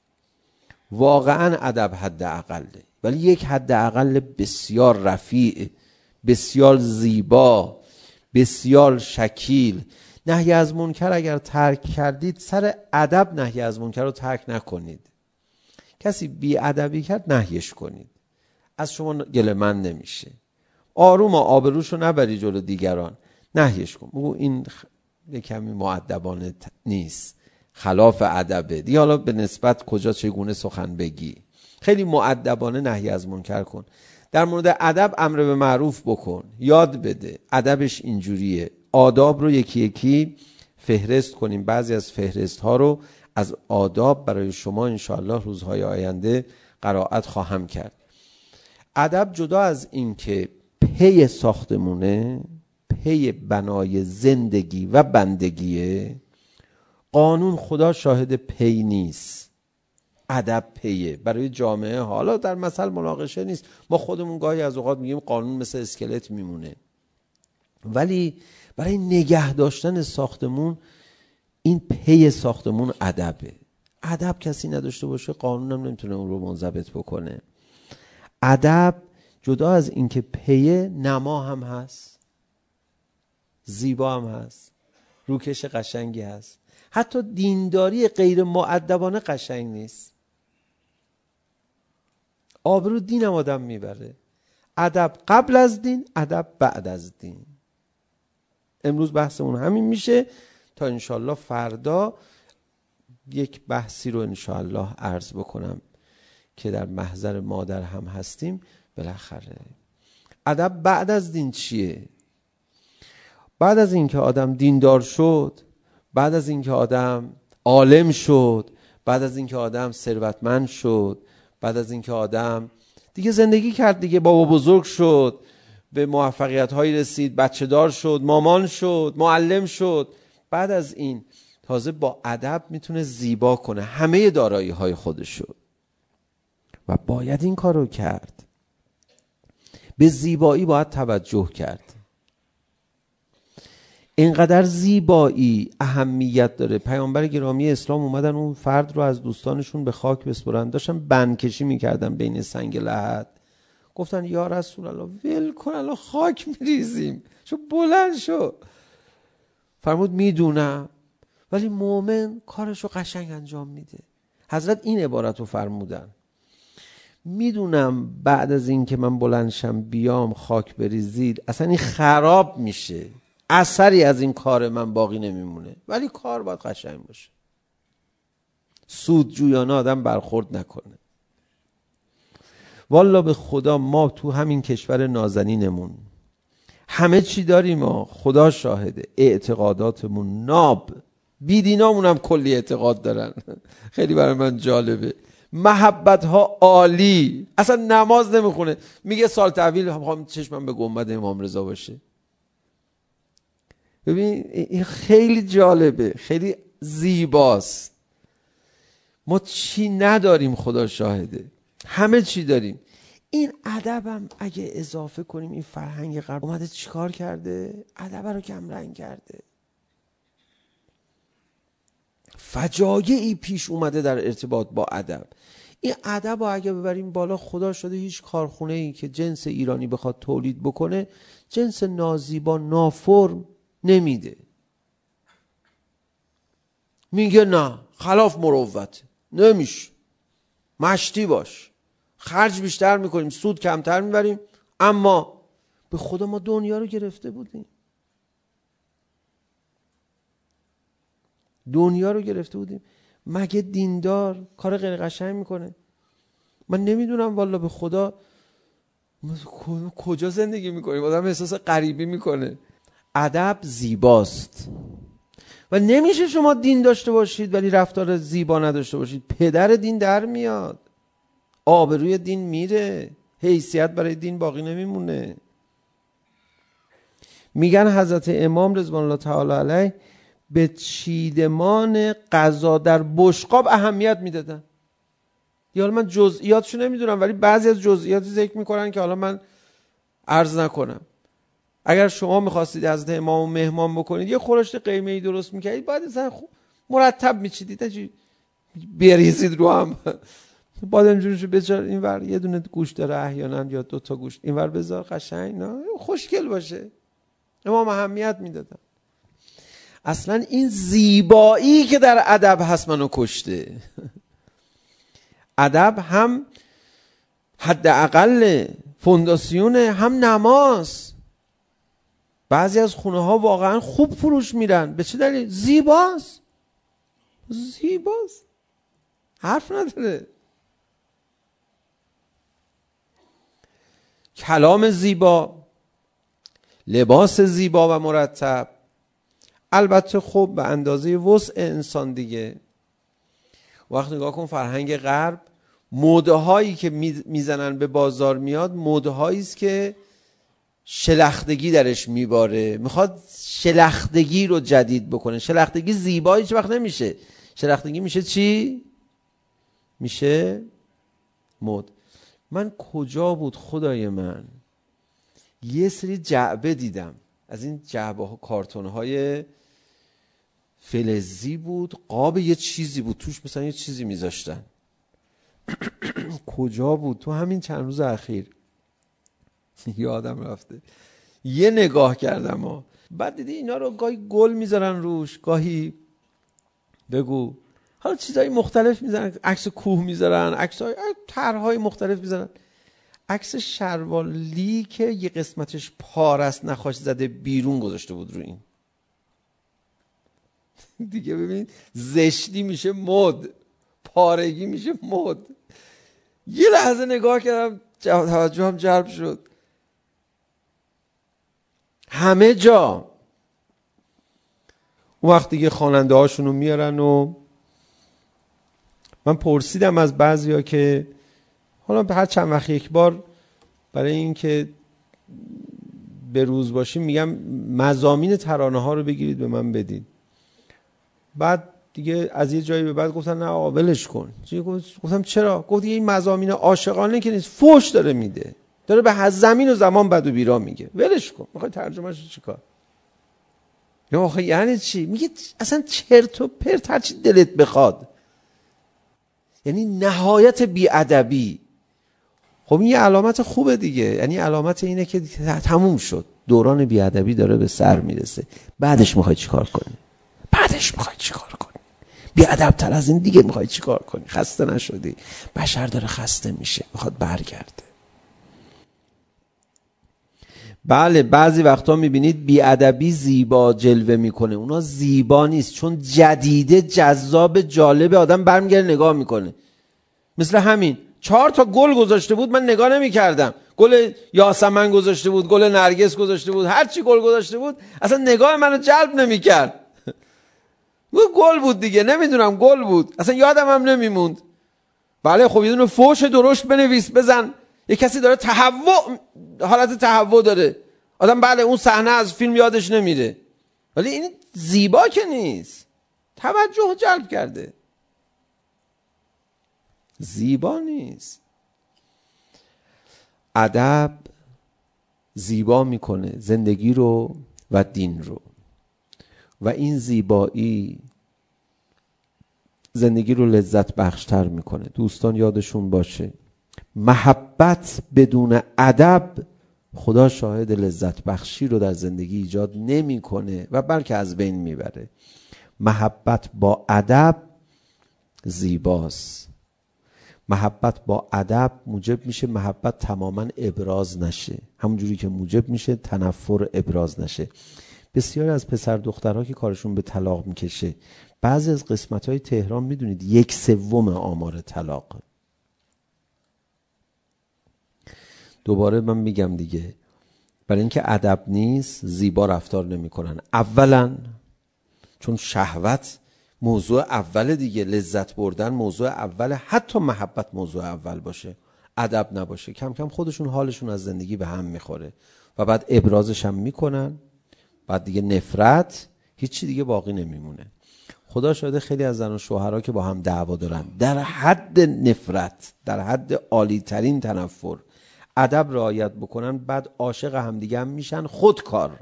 واقعا ادب حداقله، ولی یک حداقل بسیار رفیع، بسیار زیبا، بسیار شکیل. نهی از منکر اگر ترک کردید، سر ادب نهی از منکر رو ترک نکنید. کسی بی ادبی کرد نهیش کنید، از شما گله من نمیشه. آروم آبروش رو نبری جلو دیگران، نهیش کن. بگو این یه کمی مؤدبانه نیست، خلاف ادبه دیگه. حالا به نسبت کجا چگونه سخن بگی، خیلی مؤدبانه نهی از منکر کن. در مورد ادب امر به معروف بکن، یاد بده ادبش اینجوریه. آداب رو یکی یکی فهرست کنیم. بعضی از فهرست ها رو از آداب برای شما انشاءالله روزهای آینده قرائت خواهم کرد. ادب جدا از این که پی ساختمونه، پی بنای زندگی و بندگیه. قانون خدا شاهد پی نیست، ادب پیه برای جامعه. حالا در مثل مناقشه نیست، ما خودمون گاهی از اوقات میگیم قانون مثل اسکلت میمونه، ولی برای نگه داشتن ساختمون این پی ساختمون ادبه. ادب کسی نداشته باشه قانون هم نمیتونه اون رو منضبط بکنه. ادب جدا از این که پیه، نما هم هست، زیبا هم هست، روکش قشنگی هست. حتی دینداری غیر مؤدبانه قشنگ نیست. آبرو دین هم آدم میبره. ادب قبل از دین، ادب بعد از دین. امروز بحثمون همین میشه تا انشالله فردا یک بحثی رو انشالله عرض بکنم که در محضر مادر هم هستیم. بالاخره ادب بعد از دین چیه؟ بعد از این که آدم دیندار شد، بعد از این که آدم عالم شد، بعد از این که آدم ثروتمند شد، بعد از این که آدم دیگه زندگی کرد دیگه، بابا بزرگ شد، به موفقیت هایی رسید، بچه دار شد، مامان شد، معلم شد، بعد از این تازه با ادب میتونه زیبا کنه همه دارایی های خودشو و باید این کارو کرد. به زیبایی باید توجه کرد. اینقدر زیبایی اهمیت داره. پیامبر گرامی اسلام اومدن اون فرد رو از دوستانشون به خاک بسپرن، داشتن بندکشی میکردن بین سنگ لحد. گفتن یا رسول الله ول کن، الان خاک میریزیم، شو بلند شو. فرمود میدونم، ولی مومن کارشو قشنگ انجام میده. حضرت این عبارت رو فرمودن، میدونم بعد از این که من بلندشم بیام خاک بریزید اصلا این خراب میشه، اثری از این کار من باقی نمیمونه، ولی کار باید قشنگ باشه، سودجویانه آدم برخورد نکنه. والا به خدا ما تو همین کشور نازنینمون همه چی داریم، ما خدا شاهده، اعتقاداتمون ناب، بیدینامون هم کلی اعتقاد دارن. خیلی برای من جالبه. محبت ها عالی، اصلا نماز نمیخونه، میگه سال تحویل میخوام چشمم به گنبد امام رضا باشه. ببین این خیلی جالبه، خیلی زیباست. ما چی نداریم خدا شاهده، همه چی داریم. این ادبم اگه اضافه کنیم، این فرهنگ غرب اومده چیکار کرده؟ ادب رو کم رنگ کرده. فجایعی پیش اومده در ارتباط با ادب. این ادب رو اگه ببریم بالا، خدا شده هیچ کارخونه ای که جنس ایرانی بخواد تولید بکنه جنس نازیبا نافرم نمیده. میگه نه، خلاف مروت، نمیشه، مشتی باش، خرج بیشتر میکنیم، سود کمتر میبریم. اما به خدا ما دنیا رو گرفته بودیم، دنیا رو گرفته بودیم. مگه دیندار کار غیر قشنگ میکنه؟ من نمیدونم والا، به خدا کجا زندگی میکنیم آدم احساس غریبی میکنه. ادب زیباست و نمیشه شما دین داشته باشید ولی رفتار زیبا نداشته باشید. پدر دین در میاد، آبروی دین میره، حیثیت برای دین باقی نمیمونه. میگن حضرت امام رضوان الله تعالی علیه به چیدمان غذا در بشقاب اهمیت میدادن. یا حالا من جزئیاتشو نمیدونم ولی بعضی از جزئیاتی ذکر میکنن که حالا من عرض نکنم. اگر شما میخواستید حضرت امامو مهمان بکنید، یه خورشت قیمه‌ای درست میکردید، باید اصلا مرتب میچیدید، بریزید رو هم. بادم جونشو بذار اینور، یه دونه گوشت داره احیانا یا دو تا گوشت اینور بذار، قشنگ نه خوشگل باشه. امام اهمیت میدادن. اصلا این زیبایی که در ادب هست منو کشته. ادب هم حداقل فونداسیون، هم نماز. بعضی از خونه ها واقعا خوب فروش میرن. به چه دلیل؟ زیباست، زیباست، حرف نداره. کلام زیبا، لباس زیبا و مرتب، البته خب به اندازه وسع انسان دیگه. وقت نگاه کن فرهنگ غرب، موده هایی که میزنن به بازار میاد، موده هایی است که شلختگی درش میباره، میخواد شلختگی رو جدید بکنه. شلختگی زیبایی هیچ وقت نمیشه. شلختگی میشه چی؟ میشه مد. من کجا بود خدای من یه سری جعبه دیدم، از این جعبه ها کارتون های فلزی بود، قاب یه چیزی بود توش، مثلا یه چیزی میذاشتن. کجا بود؟ تو همین چند روز اخیر یادم رفته، یه نگاه کردم ها. بعد دیدی اینا رو گاهی گل میذارن روش، گاهی بگو حالا چیزهای مختلف میذارن، عکس کوه میذارن، عکسای طرحهای مختلف میذارن. عکس شروالی که یه قسمتش پارست نخاش زده بیرون گذاشته بود رو این. دیگه ببین زشتی میشه مد، پارگی میشه مد. یه لحظه نگاه کردم توجهم جلب شد. همه جا اون وقت دیگه خواننده هاشونو میارن و من پرسیدم از بعضیا که حالا هر چند وقت یک بار برای این که به روز باشیم میگم مضامین ترانه ها رو بگیرید به من بدید. بعد دیگه از یه جایی به بعد گفتن نه آقا ولش کن. گفتم چرا؟ گفت دیگه این مضامین عاشقانه که نیست، فوش داره میده، داره به زمین و زمان بد و بیرا میگه، ولش کن. میخوای ترجمهش چیکار؟ یا آخه یعنی چی؟ میگه اصلا چرت و پرت هر چی دلت بخواد. یعنی نهایت بیادبی. خب این یه علامت خوبه دیگه، یعنی علامت اینه که تموم شد، دوران بیادبی داره به سر میرسه. بعدش میخوای چیکار کنی؟ بعدش میخوای چیکار کنی؟ بیادب تر از این دیگه میخوای چیکار کنی؟ خسته نشدی؟ بشر داره خسته میشه، میخواد برگرده. بله بعضی وقتا میبینید بیادبی زیبا جلوه میکنه، اونا زیبا نیست، چون جدیده، جذاب، جالب، آدم برمیگرده نگاه میکنه. مثل همین چهار تا گل گذاشته بود، من نگاه نمیکردم. گل یاسمن گذاشته بود، گل نرگس گذاشته بود، هر چی گل گذاشته بود اصلا نگاه منو جلب نمیکرد. گل بود دیگه، نمیدونم گل بود، اصلا یادم هم نمیموند. بله خب یه دونه فوش درشت بنویس بزن، یه کسی داره تهوع، حالت تهوع داره آدم، بله اون صحنه از فیلم یادش نمیره، ولی این زیبا که نیست، توجه جلب کرده، زیبا نیست. ادب زیبا میکنه زندگی رو و دین رو، و این زیبایی زندگی رو لذت بخشتر میکنه. دوستان یادشون باشه محبت بدون ادب خدا شاهد لذت بخشی رو در زندگی ایجاد نمیکنه و بلکه از بین میبره. محبت با ادب زیباست. محبت با ادب موجب میشه محبت تماما ابراز نشه، همونجوری که موجب میشه تنفر ابراز نشه. بسیاری از پسر دخترها که کارشون به طلاق میکشه، بعضی از قسمت‌های تهران میدونید یک سوم آمار طلاق. دوباره من میگم دیگه، برای اینکه ادب نیست زیبا رفتار نمیکنن. اولا چون شهوت موضوع اول دیگه، لذت بردن موضوع اول، حتی محبت موضوع اول باشه، ادب نباشه، کم کم خودشون حالشون از زندگی به هم میخوره و بعد ابرازش هم میکنن، بعد دیگه نفرت، هیچی دیگه باقی نمیمونه. خدا شاهده خیلی از زن و شوهرها که با هم دعوا دارن در حد نفرت، در حد عالی ترین تنفر، ادب رعایت بکنن بعد عاشق هم دیگه هم میشن خودکار.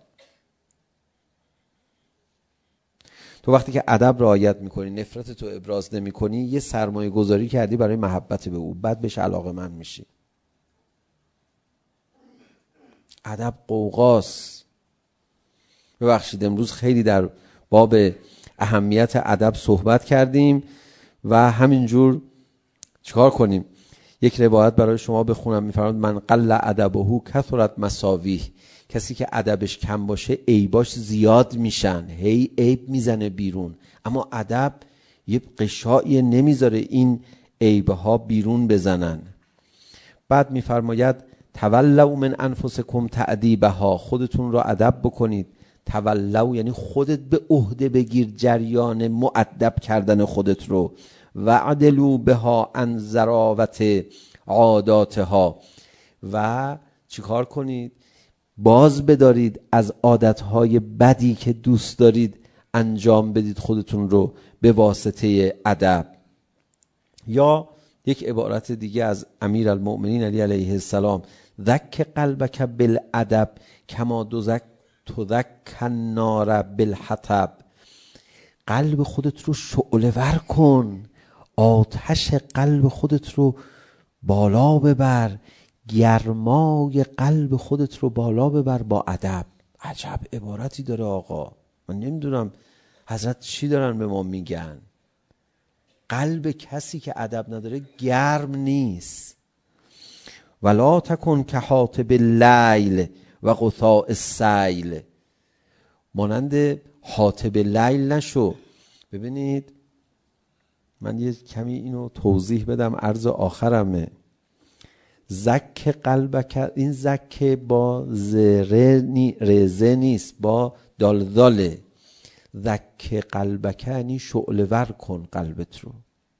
تو وقتی که ادب رعایت میکنی، نفرت تو ابراز نمیکنی، یه سرمایه گذاری کردی برای محبت به او، بعد بهش علاقه‌مند میشی. ادب قوقاست. ببخشید امروز خیلی در باب اهمیت ادب صحبت کردیم و همینجور چیکار کنیم؟ یک روایت برای شما بخونم، میفرماد من قل ادبه کثرت مساویه. کسی که ادبش کم باشه عیباش زیاد میشن، هی عیب میزنه بیرون، اما ادب یه قشایی نمیذاره این عیبها بیرون بزنن. بعد میفرماید تولوا من انفسکم تأدیبها، خودتون رو ادب بکنید. تولوا یعنی خودت به عهده بگیر جریان مؤدب کردن خودت رو. و عدلوا بها عن ذراوت عاداتها، و چیکار کنید؟ باز بدارید از عادتهای بدی که دوست دارید انجام بدید خودتون رو به واسطه ادب. یا یک عبارت دیگه از امیر المؤمنین علی علیه السلام، ذک قلبک بالادب کما دوزک تذک النار بالحطب. قلب خودت رو شعله ور کن، آتش قلب خودت رو بالا ببر، گرمای قلب خودت رو بالا ببر با ادب. عجب عبارتی داره آقا، من نمیدونم حضرت چی دارن به ما میگن. قلب کسی که ادب نداره گرم نیست. ولا تکن که حاطب اللیل و غثاء السیل، مانند حاطب لیل نشو. ببینید من یه کمی اینو توضیح بدم، عرض آخرمه. زک قلبک، این زک با زره نی رزه نیست، با دالداله. زک قلبک یعنی شعله ور کن قلبت رو.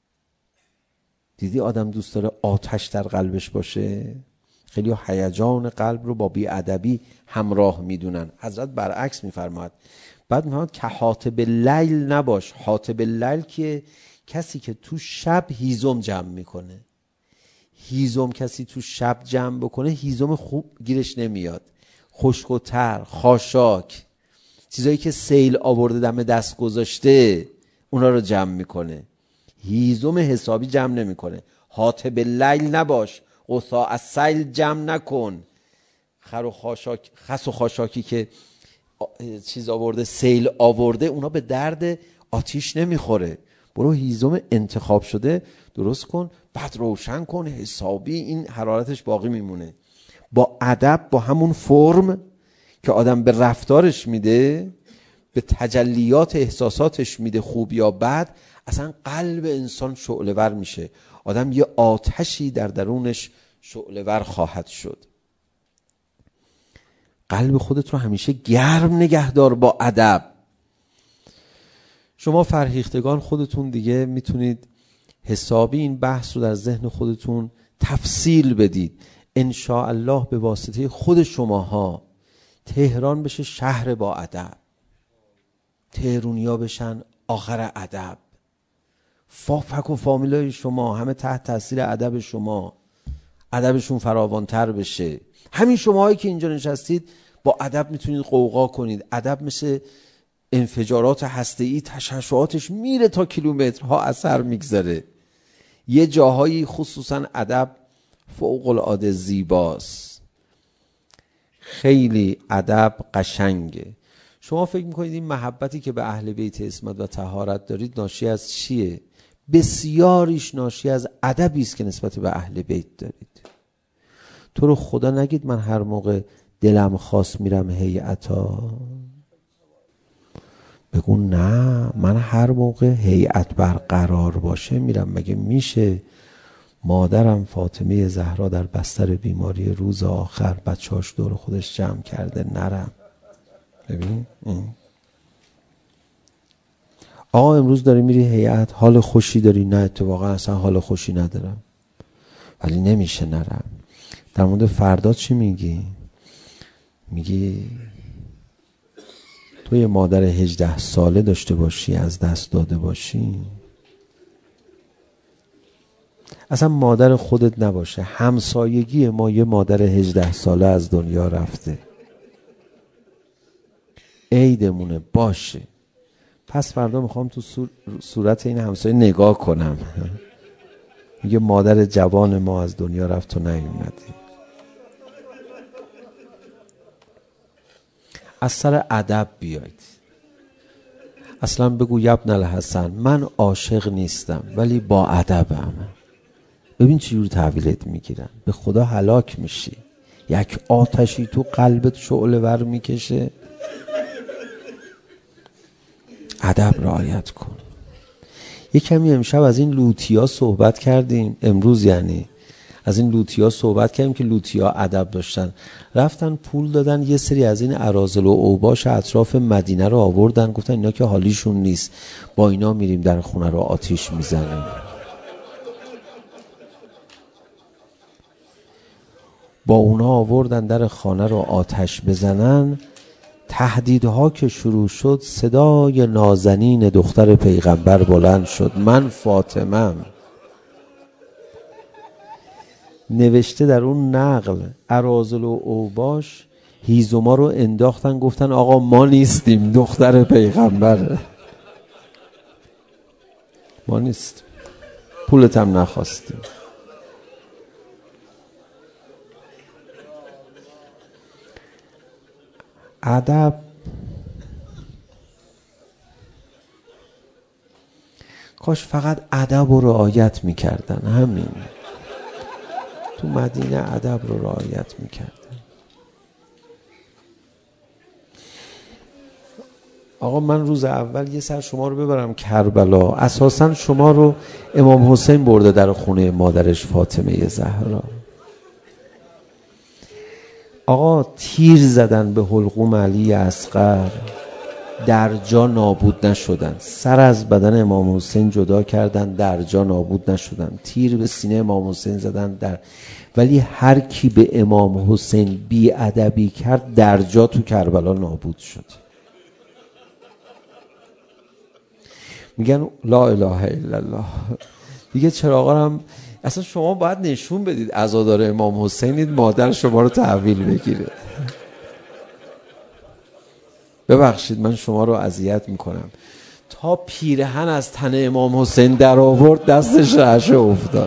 دیدی آدم دوست داره آتش در قلبش باشه؟ خیلی هیجان قلب رو با بی‌ادبی همراه میدونن. حضرت برعکس میفرماد. بعد میفرماد که حاطب اللیل نباش. حاطب اللیل که کسی که تو شب هیزم جمع میکنه. هیزم کسی تو شب جمع بکنه هیزم خوب گیرش نمیاد، خشک و تر، خاشاک، چیزایی که سیل آورده دم دست گذاشته اونا رو جمع میکنه. هیزم حسابی جمع نمیکنه. حاطب اللیل نباش، غثاء السیل جمع نکن. خر و خاشاک، خس و خاشاکی که چیز آورده، سیل آورده، اونا به درد آتیش نمیخوره. برو هیزم انتخاب شده درست کن، بعد روشن کن، حسابی این حرارتش باقی میمونه. با ادب، با همون فرم که آدم به رفتارش میده، به تجلیات احساساتش میده، خوب یا بد، اصلا قلب انسان شعله ور میشه. آدم یه آتشی در درونش شعله ور خواهد شد. قلب خودت رو همیشه گرم نگه دار با ادب. شما فرهیختگان خودتون دیگه میتونید حسابی این بحث رو در ذهن خودتون تفصیل بدید. ان شاء الله به واسطه خود شماها تهران بشه شهر با ادب. تهرونیا بشن آخر ادب، فاک و فامیلای شما همه تحت تاثیر ادب شما، ادبشون فراوانتر بشه. همین شماهایی که اینجا نشستید با ادب میتونید قوقا کنید. ادب مثل انفجارات هسته‌ای تشعشعاتش میره تا کیلومترها اثر میگذاره. یه جاهایی خصوصا ادب فوق العاده زیباست، خیلی ادب قشنگه. شما فکر میکنید این محبتی که به اهل بیت عصمت و طهارت دارید ناشی از چیه؟ بسیاریش ناشی از ادبی است که نسبت به اهل بیت دارید. تو رو خدا نگید من هر موقع دلم خواست میرم هیئتا. بگو نه، من هر موقع هیئت برقرار باشه میرم. مگه میشه مادرم فاطمه زهرا در بستر بیماری روز آخر بچه‌هاش دور خودش جمع کرده نرم؟ ببین این. آقا امروز داری میری هیئت، حال خوشی داری؟ نه اتفاقا اصلا حال خوشی ندارم، ولی نمیشه نرم. در مورد فردا چی میگی؟ میگی تو یه مادر هجده ساله داشته باشی از دست داده باشی، اصلا مادر خودت نباشه، همسایگی ما یه مادر هجده ساله از دنیا رفته، عیدمونه باشه، پس فردا میخوام تو صورت این همسایه نگاه کنم میگه مادر جوان ما از دنیا رفت تو نیومدی. از سر ادب بیاید. اصلا بگو یبن الحسن من عاشق نیستم ولی با ادبم. ببین چجور تحویلت میگیرن، به خدا هلاک میشی. یک آتشی تو قلبت شعله ور میکشه. ادب رعایت کن. یه کمی امشب از این لوتیا صحبت کردیم، امروز یعنی از این لوتیا صحبت کردیم که لوتیا ادب داشتن، رفتن پول دادن یه سری از این اراذل و اوباش اطراف مدینه رو آوردن، گفتن اینا که حالیشون نیست، با اینا میریم در خونه رو آتیش میزنیم. با اونا آوردن در خانه رو آتش بزنن. تهدیدها که شروع شد صدای نازنین دختر پیغمبر بلند شد، من فاطمه‌ام. نوشته در اون نقل اراذل و اوباش هیزوما رو انداختن، گفتن آقا ما نیستیم، دختر پیغمبر ما نیست، پولت هم نخواستیم. ادب کاش فقط ادب رو رعایت میکردن، همین تو مدینه ادب رو رعایت میکردن. آقا من روز اول یه سر شما رو ببرم کربلا، اساسا شما رو امام حسین برده در خونه مادرش فاطمه زهرا. آقا تیر زدن به حلقوم علی اصغر، در جا نابود نشدن. سر از بدن امام حسین جدا کردن، در جا نابود نشدن. تیر به سینه امام حسین زدن، در ولی هر کی به امام حسین بی ادبی کرد در جا تو کربلا نابود شد. میگن لا اله الا الله. دیگه چراغا هم اصلا شما باید نشون بدید عزادار امام حسینید، مادر شما رو تحویل بگیره. ببخشید من شما رو اذیت میکنم. تا پیرهن از تن امام حسین در آورد دستش رعشه افتاد.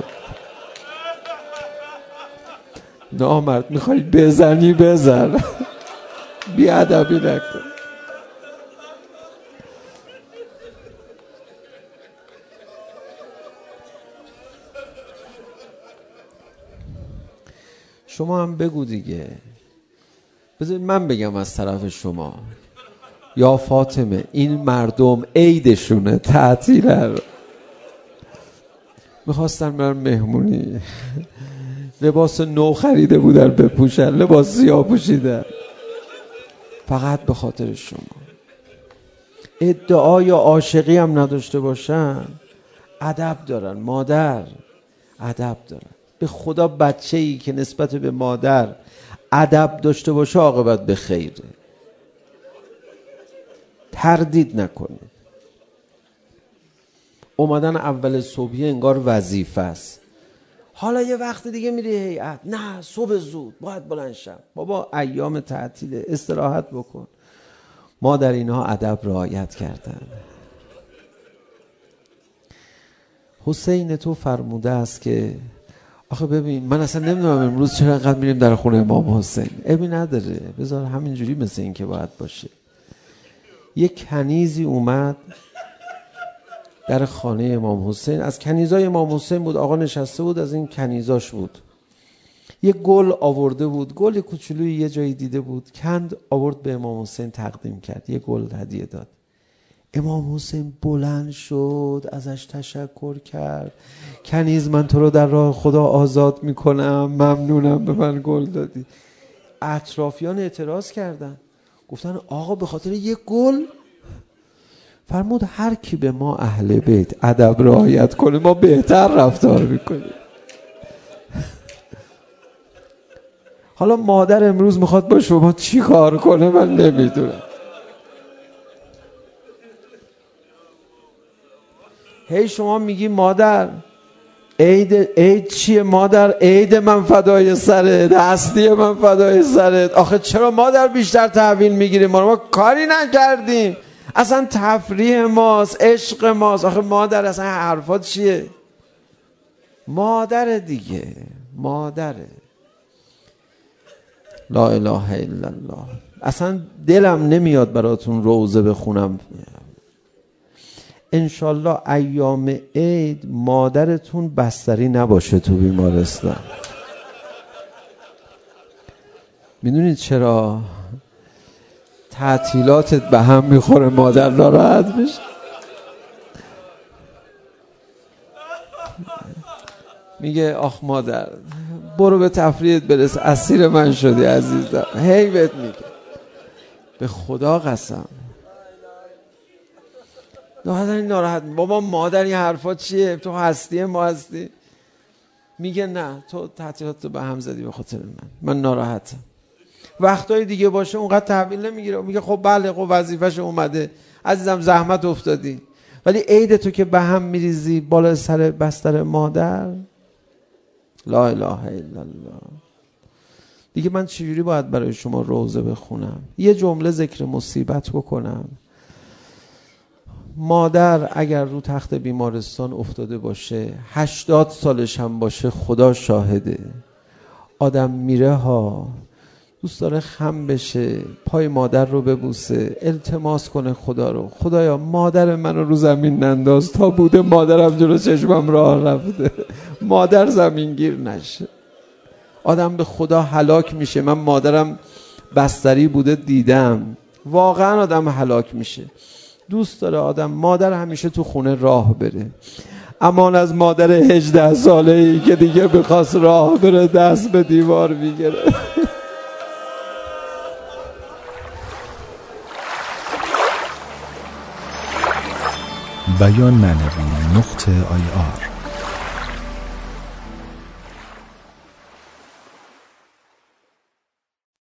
نامرد میخوای بزنی بزن، بی ادبی نکن. شما هم بگو دیگه. بذارید من بگم از طرف شما. یا فاطمه این مردم عیدشونه، تعطیله، میخواستن برن مهمونی، لباس نو خریده بودن بپوشن، لباس سیاه پوشیدن، فقط به خاطر شما. ادعای عاشقی هم نداشته باشن، ادب دارن. مادر ادب دارن. به خدا بچه‌ای که نسبت به مادر ادب داشته باشه عاقبت به خیره. تردید نکنید. اومدن اول صبحی انگار وظیفه است. حالا یه وقت دیگه میری هیئت، نه صبح زود باید بلند شم. بابا ایام تعطیله، استراحت بکن. ما در اینها ادب رعایت کردن. حسین تو فرموده است که آخه ببین من اصلا نمیدونم امروز چرا انقدر میریم در خونه امام حسین. ابی نداره، بذار همینجوری مثل این که باید باشه. یک کنیزی اومد در خانه امام حسین، از کنیزای امام حسین بود، آقا نشسته بود، از این کنیزاش بود. یک گل آورده بود، گل کوچولویی یه جایی دیده بود، کند آورد به امام حسین تقدیم کرد، یه گل هدیه داد. امام حسین بلند شد ازش تشکر کرد، کنیز من تو رو در راه خدا آزاد میکنم، ممنونم به من گل دادی. اطرافیان اعتراض کردن، گفتن آقا به خاطر یک گل؟ فرمود هر کی به ما اهل بیت ادب رعایت کنه ما بهتر رفتار میکنیم. حالا مادر امروز میخواد با شما چی کار کنه من نمیدونم. هی شما میگی مادر عید عید چیه مادر؟ عید من فدای سرت، هستی من فدای سرت. آخه چرا مادر بیشتر تحویل میگیریم؟ ما, ما کاری نکردیم، اصلا تفریح ماست، عشق ماست. آخه مادر اصلا حرفات چیه؟ مادر دیگه، مادره. لا اله الا الله. اصلا دلم نمیاد براتون روزه بخونم. انشالله ایام عید مادرتون بستری نباشه تو بیمارستان. میدونید چرا؟ تعطیلاتت به هم میخوره، مادر ناراحت بشه. میگه آخ مادر برو به تفریحت برس، اسیر من شدی عزیزم. هی بهت میگه به خدا قسم ناراحت ناراحت. بابا مادر این حرفا چیه؟ تو هستی ما هستی. میگه نه تو تعطیلات به هم زدی به خاطر من، من ناراحتم. وقتای دیگه باشه اونقدر تحویل نمیگیره، میگه خب بله خب وظیفه‌ش اومده عزیزم، زحمت افتادی. ولی عید تو که به هم میریزی بالا سر بستر مادر، لا اله الا الله. دیگه من چجوری باید برای شما روزه بخونم؟ یه جمله ذکر مصیبت بکنم. مادر اگر رو تخت بیمارستان افتاده باشه، هشتاد سالش هم باشه، خدا شاهده آدم میره ها، دوست داره خم بشه، پای مادر رو ببوسه، التماس کنه خدا رو، خدایا مادر منو رو زمین ننداز، تا بوده مادرم جلو چشمم راه رفته، مادر زمینگیر نشه. آدم به خدا هلاک میشه. من مادرم بستری بوده دیدم، واقعا آدم هلاک میشه. دوست داره آدم مادر همیشه تو خونه راه بره. امان از مادر هجده ساله ای که دیگه بخواست راه بره دست به دیوار میگیره. بیان معنوی نقطه آی آر